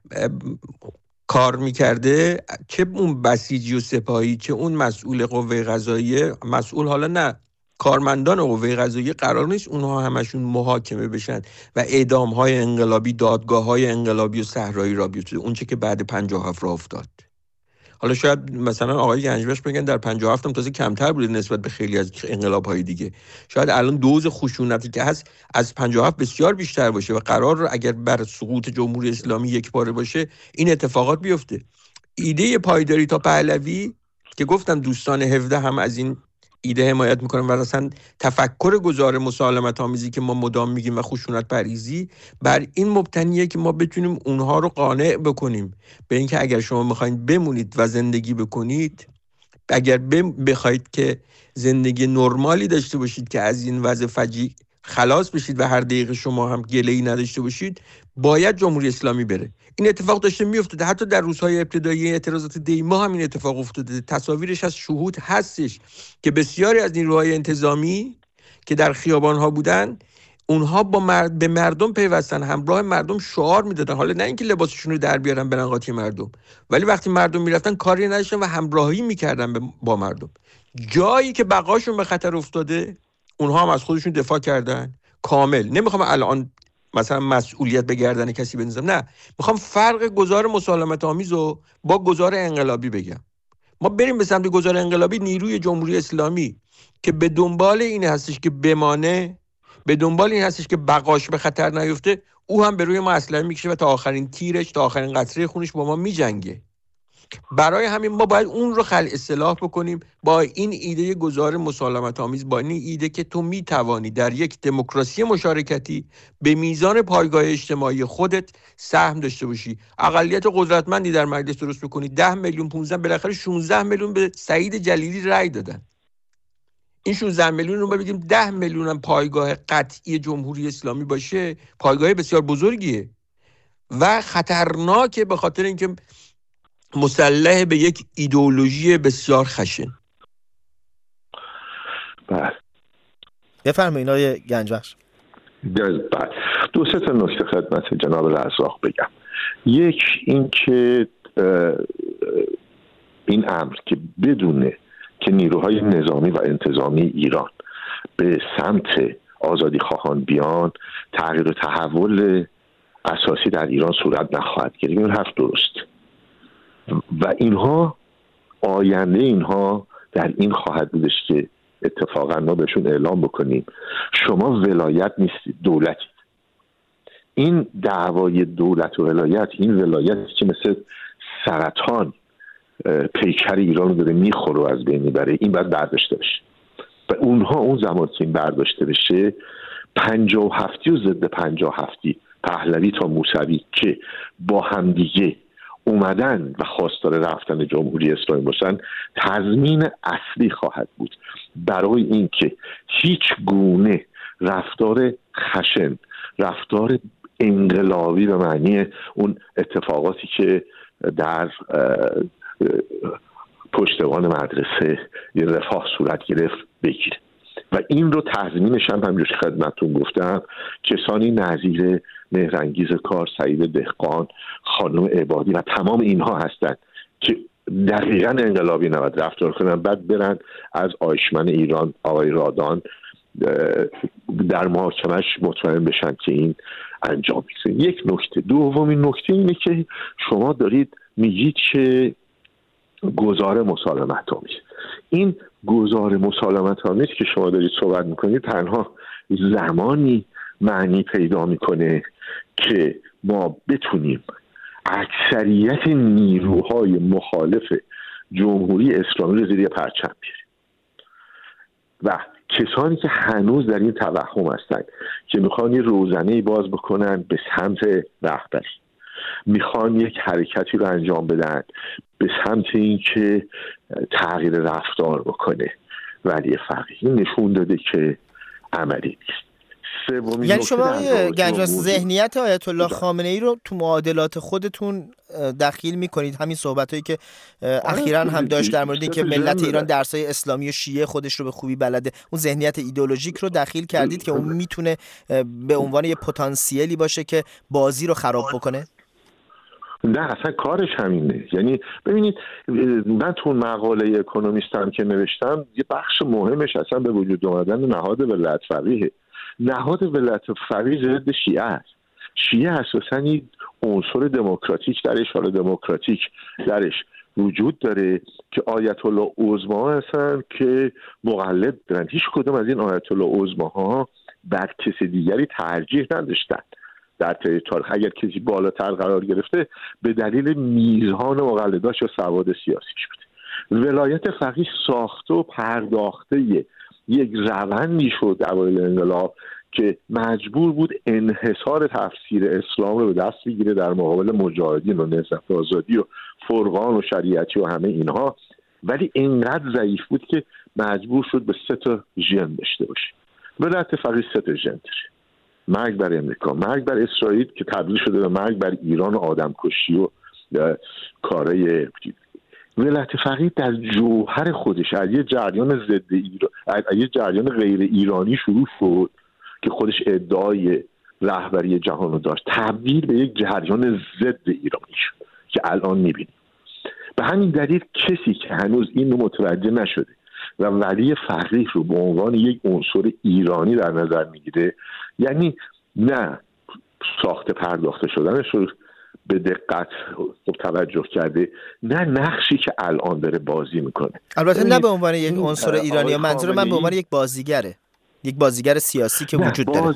[SPEAKER 4] کار میکرده، چه اون بسیجی و سپاهی چه اون مسئول قوه قضاییه، مسئول حالا نه کارمندان قوه قضاییه، قرار نیست اونها همشون محاکمه بشن و اعدام‌های انقلابی، دادگاه‌های انقلابی و صحرایی را بیفته، اون چه که بعد 57 را افتاد. حالا شاید مثلا آقای گنجبخش بگن در 57 هم تازه کمتر بوده نسبت به خیلی از انقلاب‌های دیگه. شاید الان دوز خشونتی که هست از 57 بسیار بیشتر باشه و قرار اگر بر سقوط جمهوری اسلامی یک باره باشه این اتفاقات بیفته. ایده پایداری تا پهلوی که گفتم دوستان 17 هم از این ایده حمایت میکنن و اصلا تفکر گذار مسالمت آمیزی که ما مدام میگیم و خشونت پریزی بر این مبتنیه که ما بتونیم اونها رو قانع بکنیم به اینکه اگر شما میخواین بمونید و زندگی بکنید، اگر بخواید که زندگی نرمالی داشته باشید که از این وضع فجیع خلاص بشید و هر دقیقه شما هم گله‌ای نداشته باشید، باید جمهوری اسلامی بره. این اتفاق داشته میافتاده. حتی در روزهای ابتدایی اعتراضات دیما هم این اتفاق افتاده. تصاویرش از شهود هستش که بسیاری از نیروهای انتظامی که در خیابان‌ها بودن، اونها به مردم پیوستن، همراه مردم شعار میدادن. حالا نه اینکه لباسشون رو در بیارن برن قاطی مردم، ولی وقتی مردم میرفتن کاری نداشتن و همراهی میکردن با مردم. جایی که بقاشون به خطر افتاده، اونها هم از خودشون دفاع کردن کامل. نمیخوام الان مثلا مسئولیت به گردن کسی بندازم، نه، میخوام فرق گذار مسالمت آمیز رو با گذار انقلابی بگم. ما بریم به سمت گذار انقلابی. نیروی جمهوری اسلامی که به دنبال این هستش که بمانه، به دنبال این هستش که بقاش به خطر نیفته، او هم به روی ما اسلحه میکشه و تا آخرین تیرش، تا آخرین قطره خونش با ما میجنگه. برای همین ما باید اون رو خلع اصلاح بکنیم با این ایده گذار مسالمت آمیز، با این ایده که تو میتوانی در یک دموکراسی مشارکتی به میزان پایگاه اجتماعی خودت سهم داشته باشی. اقلیت قدرتمندی در مجلس درست بکنی، 10 میلیون 15 بالاخره 16 میلیون به سعید جلیلی رأی دادن. این 16 میلیون رو بگیم 10 میلیون هم پایگاه قطعی جمهوری اسلامی باشه، پایگاه بسیار بزرگیه. و خطرناکه به خاطر اینکه مسلح به یک ایدئولوژی بسیار خشن.
[SPEAKER 5] بله
[SPEAKER 1] بفرمایید آقای گنجبخش.
[SPEAKER 5] بله، دو سه تا نکته خدمت جناب رزاق بگم. یک این که این امر که بدونه که نیروهای نظامی و انتظامی ایران به سمت آزادی خواهان بیان، تغییر و تحول اساسی در ایران صورت نخواهد گرفت. این حرف درست و اینها آینده اینها در این خواهد بودش که اتفاقا ما بهشون اعلام بکنیم شما ولایت نیستید، دولتید. این دعوای دولت و ولایت، این ولایتی که مثل سرطان پیکر ایران رو داره میخوره و از بین میبره، این باید برداشته بشه. و اونها اون زمان که این برداشته بشه 57 و ضد 57 پهلوی تا موسوی که با همدیگه اومدن و خواستار رفتن جمهوری اسلامی باشن، تضمین اصلی خواهد بود برای اینکه هیچ گونه رفتار خشن، رفتار انقلابی به معنی اون اتفاقاتی که در پشتوان مدرسه رفاه صورت گرفت بگیره. و این رو تضمینش هم همجور که خدمتتون گفتم کسانی نظیر مهرانگیز کار، سعید دهقان، خانم عبادی و تمام اینها هستند که دقیقاً انقلابی نباید رفتار کنن، بعد برن از آیشمن ایران آقای رادان در محاکمش مطمئن بشن که این انجام میشه. یک نکته. دومین نکته اینه که شما دارید میگید که گزار مسالمت آمیز. این گزار مسالمت آمیز که شما دارید صحبت میکنید تنها زمانی معنی پیدا میکنه که ما بتونیم اکثریت نیروهای مخالف جمهوری اسلامی رو زیر پرچم بیاریم و کسانی که هنوز در این توهم هستند که میخوان یه روزنه‌ای باز بکنن به سمت رهبری، میخوان یک حرکتی رو انجام بدن به سمت این که تغییر رفتار بکنه، ولی فقیه نشون داده که عملی نیست.
[SPEAKER 1] یعنی شما گنجبخش ذهنیت آیت الله خامنه‌ای رو تو معادلات خودتون دخیل میکنید؟ همین صحبتایی که اخیراً هم داشت در مورد اینکه ملت ایران درسای اسلامی و شیعه خودش رو به خوبی بلده، اون ذهنیت ایدئولوژیک رو دخیل کردید که اون میتونه به عنوان یه پتانسیلی باشه که بازی رو خراب بکنه؟
[SPEAKER 5] نه اصلا کارش همینه. یعنی ببینید من تو مقاله اکونومیستم که نوشتم یه بخش مهمش اصلا به وجود آمدن نهاد ولایت فقیه. نهاد ولایت فقیه ضد شیعه است. شیعه اساساً این عنصر دموکراتیک درش، حالا دموکراتیک درش وجود داره که آیت الله عظما هستن که مقلد دارن. هیچ کدوم از این آیت الله عظماها بر کسی دیگری ترجیح نداشتن در طی تاریخ. اگر کسی بالاتر قرار گرفته به دلیل میزان مقلداش و سواد سیاسیش بوده. ولایت فقیه ساخته و پرداخته یک روندی شد اوایل انقلاب که مجبور بود انحصار تفسیر اسلام رو به دست بگیره در مقابل مجاهدین و نهضت آزادی و فرقان و شریعتی و همه اینها، ولی اینقدر ضعیف بود که مجبور شد به 3 تا ژن داشته باشه. ولایت فقیه 3 تا ژن داره: مرگ بر امریکا، مرگ بر اسرائیل که تبدیل شده به مرگ بر ایران و آدمکشی و کارهای. ولایت فقیه در جوهر خودش از یه جریان ضد ایران، از یه جریان غیر ایرانی شروع شد که خودش ادعای رهبری جهان رو داشت، تبدیل به یک جریان ضد ایرانی شد که الان می‌بینیم. به همین دلیل کسی که هنوز این رو متوجه نشده و ولی فقیه رو به عنوان یک عنصر ایرانی در نظر میگیره، یعنی نه ساخت پرداخته شدنش رو به دقت توجه کرده، نه نقشی که الان داره بازی میکنه.
[SPEAKER 1] البته نه به عنوان یک عنصر ایرانی، منظور من به عنوان یک بازیگره، یک بازیگر سیاسی که وجود داره.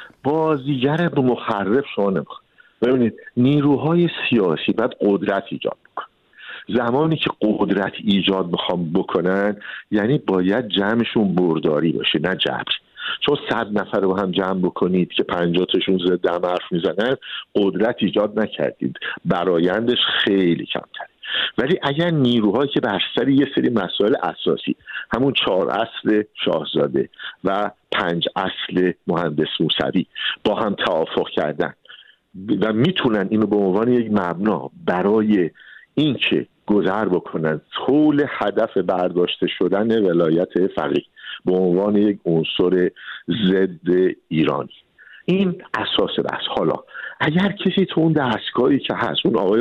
[SPEAKER 5] بازیگر به مخرب شما نمیخواد. ببینید نیروهای سیاسی باید قدرت ایجاد بکنن. زمانی که قدرت ایجاد میخوام بکنن یعنی باید جمعشون برداری باشه نه جبر. چون 100 نفر رو هم جمع بکنید که 50 تاشون ضد هم حرف میزنن، قدرت ایجاد نکردید، برآیندش خیلی کمتره. ولی اگر نیروهایی که بر سر یه سری مسائل اساسی، همون 4 اصل شاهزاده و 5 اصل مهندس موسوی با هم توافق کردن، و میتونن اینو به عنوان یک مبنا برای اینکه گذر بکنن طول هدف برداشته شدن ولایت فقیه به عنوان یک عنصر ضد ایرانی. این اساس بحث. حالا اگر کسی تو اون دستگاهی که هست، اون آقای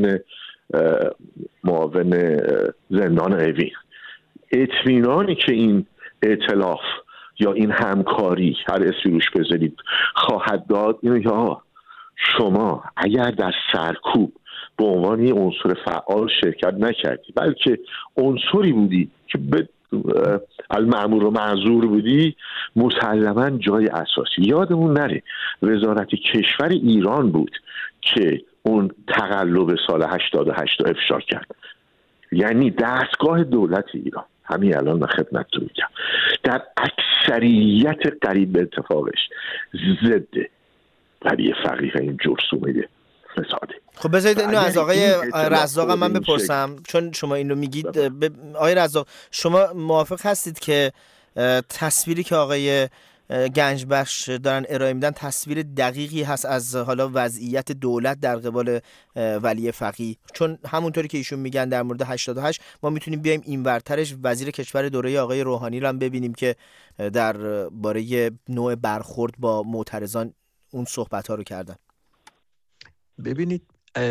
[SPEAKER 5] معاون زندان اوین، اطمینانی که این ائتلاف یا این همکاری، هر اسمی روش بذارید، خواهد داد، اینو یا شما اگر در سرکوب به عنوان یه عنصر فعال شرکت نکردی، بلکه عنصری بودی که به المأمور و معذور بودی، مسلماً جای اساسی. یادمون نره وزارت کشور ایران بود که اون تقلب سال 88 رو افشا کرد. یعنی دستگاه دولت ایران، همین الان من خدمتتون میگم، در اکثریت قریب به اتفاقش ضد ولی فقیه این جرثومه فساده.
[SPEAKER 1] خب بذارید اینو از آقای رزاق من بپرسم، چون شما این رو میگید. آقای رزاق، شما موافق هستید که تصویری که آقای گنجبخش دارن ارائه میدن تصویر دقیقی هست از حالا وضعیت دولت در قبال ولی فقیه؟ چون همونطوری که ایشون میگن در مورد 88 ما میتونیم بیایم این ورترش وزیر کشور دوره آقای روحانی رو هم ببینیم که در باره نوع برخورد با معترضان اون صحبت ها رو کردن.
[SPEAKER 4] ببینید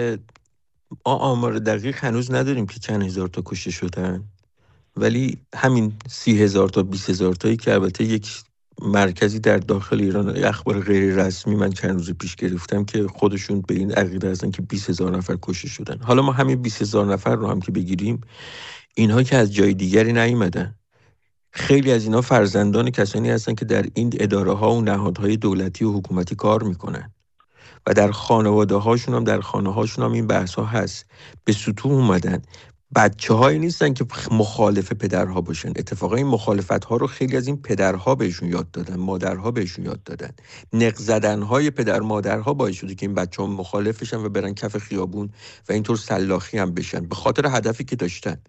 [SPEAKER 4] آمار دقیق هنوز نداریم که چند هزار تا کشته شدن، ولی همین 30,000 تا 20,000 تایی که البته یک مرکزی در داخل ایران، اخبار غیر رسمی من چند روز پیش گرفتم که خودشون به این عقیده هستن که 20,000 نفر کشته شدن. حالا ما همین 20,000 نفر رو هم که بگیریم، اینها که از جای دیگری نیومدن، خیلی از اینا فرزندان کسانی هستن که در این اداره ها و نهادهای دولتی و حکومتی کار میکنن و در خانواده هاشون هم، در خانه هاشون هم این بحث ها هست. به سطوح اومدن. بچه هایی نیستن که مخالف پدرها باشن. اتفاقا این مخالفت ها رو خیلی از این پدرها بهشون یاد دادن، مادرها بهشون یاد دادن. نق زدن های پدر مادرها باعث شده که این بچه ها مخالفشن و برن کف خیابون و اینطور سلاخی هم بشن به خاطر هدفی که داشتن.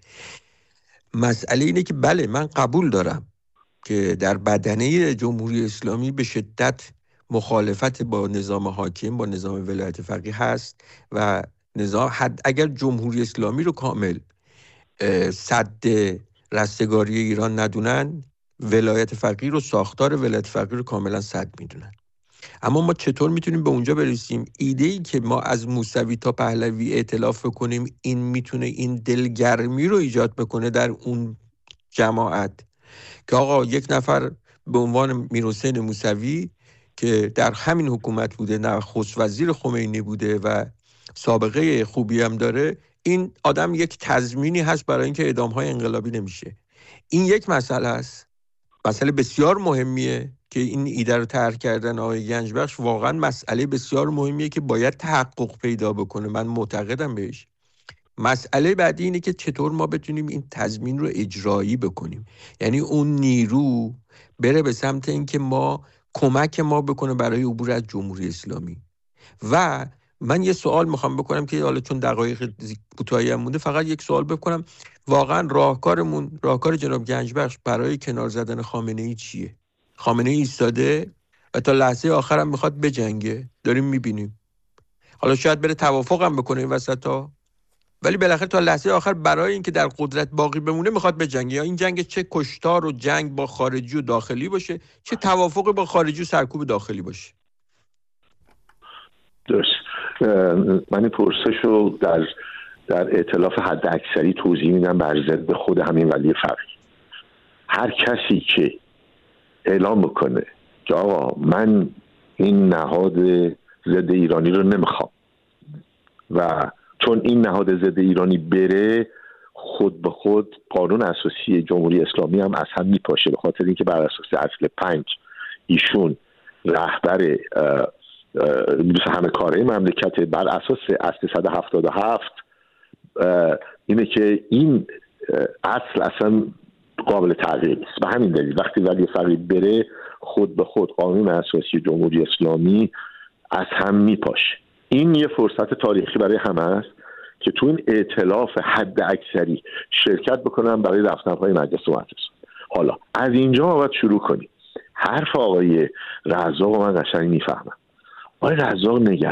[SPEAKER 4] مسئله اینه که بله، من قبول دارم که در بدنه جمهوری اسلامی به شدت مخالفت با نظام حاکم، با نظام ولایت فقیه هست و نظام اگر جمهوری اسلامی رو کامل سد رستگاری ایران ندونن، ولایت فقیه رو، ساختار ولایت فقیه رو کاملا سد میدونن. اما ما چطور میتونیم به اونجا برسیم؟ ایده‌ای که ما از موسوی تا پهلوی ائتلاف کنیم، این میتونه این دلگرمی رو ایجاد بکنه در اون جماعت که آقا یک نفر به عنوان میرحسین موسوی که در همین حکومت بوده، نخست وزیر خمینی بوده و سابقه خوبی هم داره، این آدم یک تضمینی هست برای اینکه اعدام‌های انقلابی نمیشه. این یک مسئله است، مسئله بسیار مهمیه که این ایده رو طرح کردن آقای گنجبخش. واقعا مسئله بسیار مهمیه که باید تحقق پیدا بکنه، من معتقدم بهش. مسئله بعدی اینه که چطور ما بتونیم این تضمین رو اجرایی بکنیم، یعنی اون نیرو بره به سمت اینکه ما کمک ما بکنه برای عبور از جمهوری اسلامی. و من یه سوال میخوام بکنم که حالا چون دقایق کوتاهی هم مونده، فقط یک سوال بکنم. واقعا راهکار جناب گنجبخش برای کنار زدن خامنه ای چیه؟ خامنه ای ایستاده و تا لحظه آخر هم میخواد بجنگه، داریم میبینیم. حالا شاید بره توافق هم بکنه این وسطا، ولی بالاخره تا لحظه آخر برای اینکه در قدرت باقی بمونه میخواد بجنگه. یا این جنگ چه کشتار و جنگ با خارجی و داخلی باشه، چه توافق با خارجی و سرکوب داخلی باشه.
[SPEAKER 5] درست. من این پرسش رو در ائتلاف حد اکثری توضیح میدم بر ضد خود همین ولی فقیه. هر کسی که اعلام بکنه که آقا من این نهاد ضد ایرانی رو نمیخوام و چون این نهاد ضد ایرانی بره، خود به خود قانون اساسی جمهوری اسلامی هم از هم میپاشه، به خاطر اینکه بر اساس اصل 5 ایشون رهبر همه کاره مملکت، بر اساس اصل 177 اینه که این اصل اصلا قابل تغییر نیست. به همین دلیل وقتی ولی فقیه بره، خود به خود قانون اساسی جمهوری اسلامی از هم میپاشه. این یه فرصت تاریخی برای همه است که تو این ائتلاف حد اکثری شرکت بکنن برای رفتن پای مجلس مؤسسات. حالا از اینجا ما باید شروع کنیم. حرف آقای رزاق من قشنگ میفهمم. آقای رزاق نگران،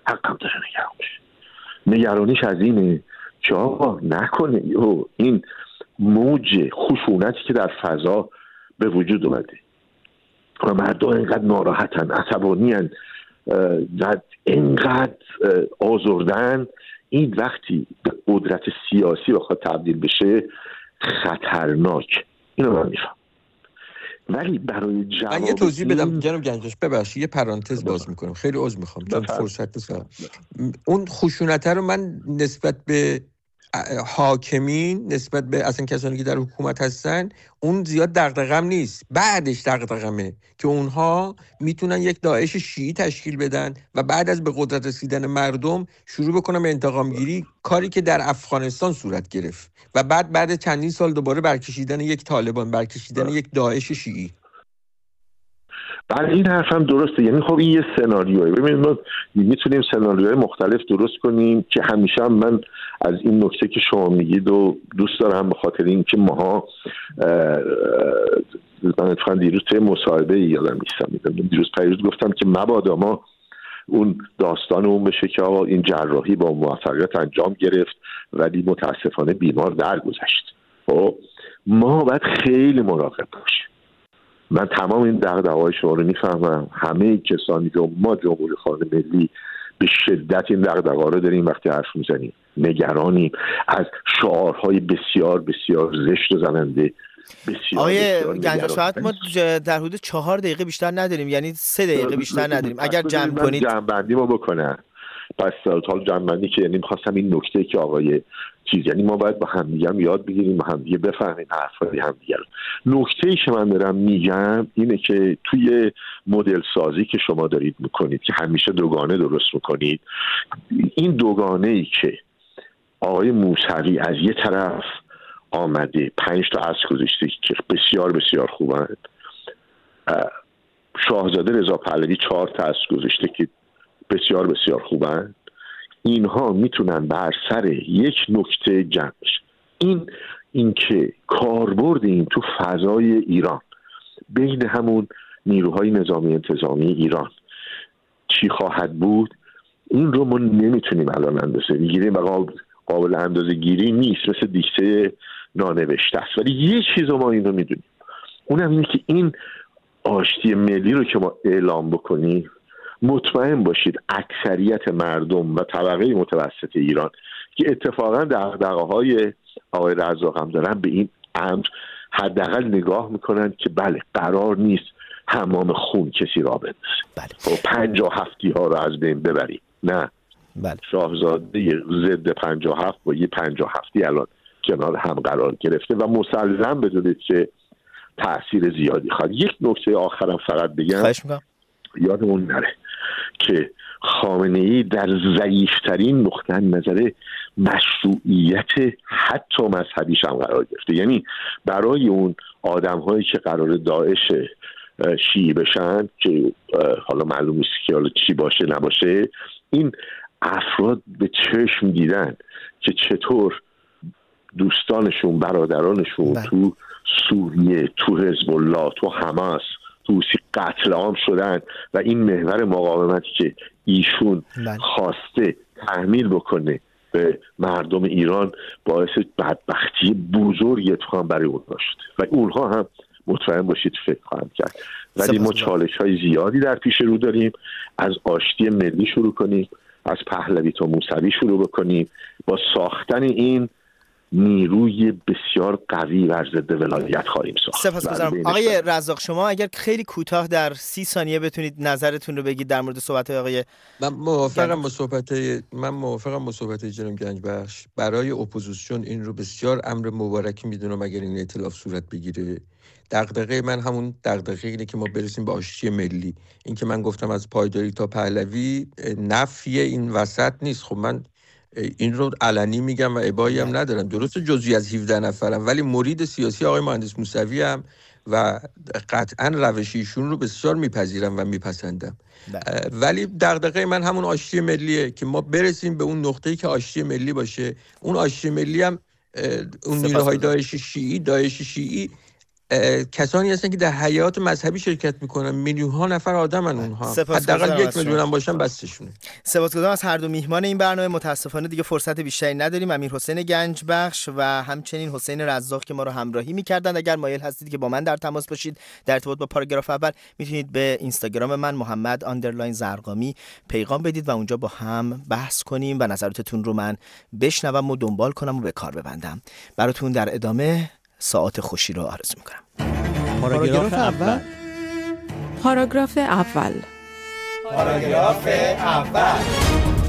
[SPEAKER 5] حقم داره نگران بشه. نگرانیش از اینه که آقا نکنه این موج خشونتی که در فضا به وجود اومده و مردم اینقدر ناراحتن، عصبانی‌ان، اینقدر آزردن، این وقتی به قدرت سیاسی بخواد تبدیل بشه خطرناک. اینو من میفهم. ولی برای جواب
[SPEAKER 4] من یه توضیح بدم جناب گنجبخش، ببخشید یه پرانتز باز میکنم، خیلی عذر میخوام چون فرصت نیست. اون خشونت رو من نسبت به حاکمین، نسبت به اصلا کسانی که در حکومت هستن، اون زیاد دغدغه‌ام نیست. بعدش دغدغه‌مه که اونها میتونن یک داعش شیعی تشکیل بدن و بعد از به قدرت رسیدن مردم شروع بکنن به انتقام گیری، کاری که در افغانستان صورت گرفت و بعد چندین سال دوباره برکشیدن یک طالبان، برکشیدن یک داعش شیعی.
[SPEAKER 5] بله این حرفم درسته. یعنی خب این یه سناریوه. ببینید ما میتونیم سناریوهای مختلف درست کنیم که همیشه هم من از این نکته که شما میگید و دوست دارم، به خاطر اینکه ماها من اتفاقا دیروز توی مصاحبه یادم نیستم دیروز پیروز گفتم که مبادا ما اون داستان اون بشه که آقا این جراحی با موفقیت انجام گرفت ولی متاسفانه بیمار درگذشت. خب ما باید خیلی مراقب باشیم. من تمام این دغدغه‌های شما رو میفهمم. همه کسانی که ما جمهوری خواهان ملی به شدت این دغدغه‌ها رو داریم وقتی حرف میزنیم، نگرانیم از شعارهای بسیار بسیار زشت و زننده.
[SPEAKER 1] آقای گنجبخش فقط ما در حدود 4 دقیقه بیشتر نداریم، یعنی 3 دقیقه بیشتر نداریم. اگر جمع کنید
[SPEAKER 5] جمع‌بندی ما بکنم. پس حال جمع‌بندی که یعنی می‌خواستم این نکته که آقای یعنی ما باید با همدیگه هم یاد بگیریم، با همدیگه بفهمیم حرفای همدیگه رو. نکته‌ای که من دارم میگم اینه که توی مدل سازی که شما دارید میکنید که همیشه دوگانه درست میکنید، این دوگانه‌ای که آقای موسوی از یه طرف آمده 5 تا اسک گذاشته که بسیار بسیار خوبند، شاهزاده رضا پهلوی 4 تا اسک گذاشته که بسیار بسیار خوبند، اینها میتونن بر سر یک نکته جمع بشن. این که کاربرد این تو فضای ایران بین همون نیروهای نظامی انتظامی ایران چی خواهد بود، این رو ما نمیتونیم الان اندازه بگیریم و قابل اندازه گیری نیست، مثل دیکته نانوشته است. ولی یه چیز رو ما این رو میدونیم، اونم اینه که این آشتی ملی رو که ما اعلام بکنیم، مطمئن باشید اکثریت مردم و طبقه متوسط ایران که اتفاقا دغدغه‌های آقای رزاق هم دارن به این امر حداقل نگاه میکنن که بله قرار نیست حمام خون کسی را بندازه.
[SPEAKER 1] بله.
[SPEAKER 5] و 57 ها رو از بین ببریم. نه.
[SPEAKER 1] بله.
[SPEAKER 5] شاهزاده ضد 57 با یه 57 الان کنار هم قرار گرفته و مسلم بدونید که تأثیر زیادی خواهد. یک نکته آخرم فقط بگم، یادمون نره که خامنه‌ای در ضعیف‌ترین نقطه نظر مشروعیت حتی مذهبیش هم قرار گرفته. یعنی برای اون آدم‌هایی که قرار داعش شیعی بشن که حالا معلوم نیست که حالا چی باشه نباشه، این افراد به چشم دیدن که چطور دوستانشون، برادرانشون تو سوریه، تو حزب الله، تو حماس، توسی قتل عام شدن و این محور مقاومتی که ایشون خواسته تحمیل بکنه به مردم ایران باعث بدبختی بزرگی اتفاقا برای اونها شده و اونها هم مطمئن باشید فکر خواهند کرد. ولی ما چالش‌های زیادی در پیش رو داریم. از آشتی ملی شروع کنیم، از پهلوی تا موسوی شروع بکنیم، با ساختن این نیروی بسیار قوی بر ضد ولایت خواهیم ساخت.
[SPEAKER 1] سپاسگزارم. آقای رزاق شما اگر خیلی کوتاه در 30 ثانیه بتونید نظرتون رو بگید در مورد صحبت‌های آقای
[SPEAKER 4] من موافقم با صحبت جناب گنجبخش. برای اپوزیسیون این رو بسیار امر مبارکی میدونم اگر این ائتلاف صورت بگیره. دغدغه من همون دغدغه اینه که ما برسیم به آشتی ملی. این که من گفتم از پایداری تا پهلوی نفی این وسط نیست. خب من این رو علنی میگم و ابایی هم ندارم. درسته جزئی از 17 نفرم ولی مرید سیاسی آقای مهندس موسوی هم و قطعا روش ایشون رو بسیار میپذیرم و میپسندم. ولی دغدغه من همون آشتی ملیه که ما برسیم به اون نقطه‌ای که آشتی ملی باشه. اون آشتی ملی هم اون نیروهای داعش شیعی کسانی هستن که در حیات مذهبی شرکت میکنن، میلیون ها نفر آدمن اونها، حداقل 1 میلیون هم باشن بسشونه.
[SPEAKER 1] سپاسگزارم از هر دو میهمان این برنامه. متاسفانه دیگه فرصت بیشتری نداریم. امیرحسین گنجبخش و همچنین حسین رزاق که ما رو همراهی میکردن. اگر مایل هستید که با من در تماس باشید در ارتباط با پاراگراف اول، میتونید به اینستاگرام من محمد_زرقامی پیغام بدید و اونجا با هم بحث کنیم و نظراتتون رو من بشنوم و دنبال کنم و به کار ببندم. براتون در ادامه ساعات خوشی رو آرزو میکنم.
[SPEAKER 3] پاراگراف اول.
[SPEAKER 2] پاراگراف اول.
[SPEAKER 3] پاراگراف اول.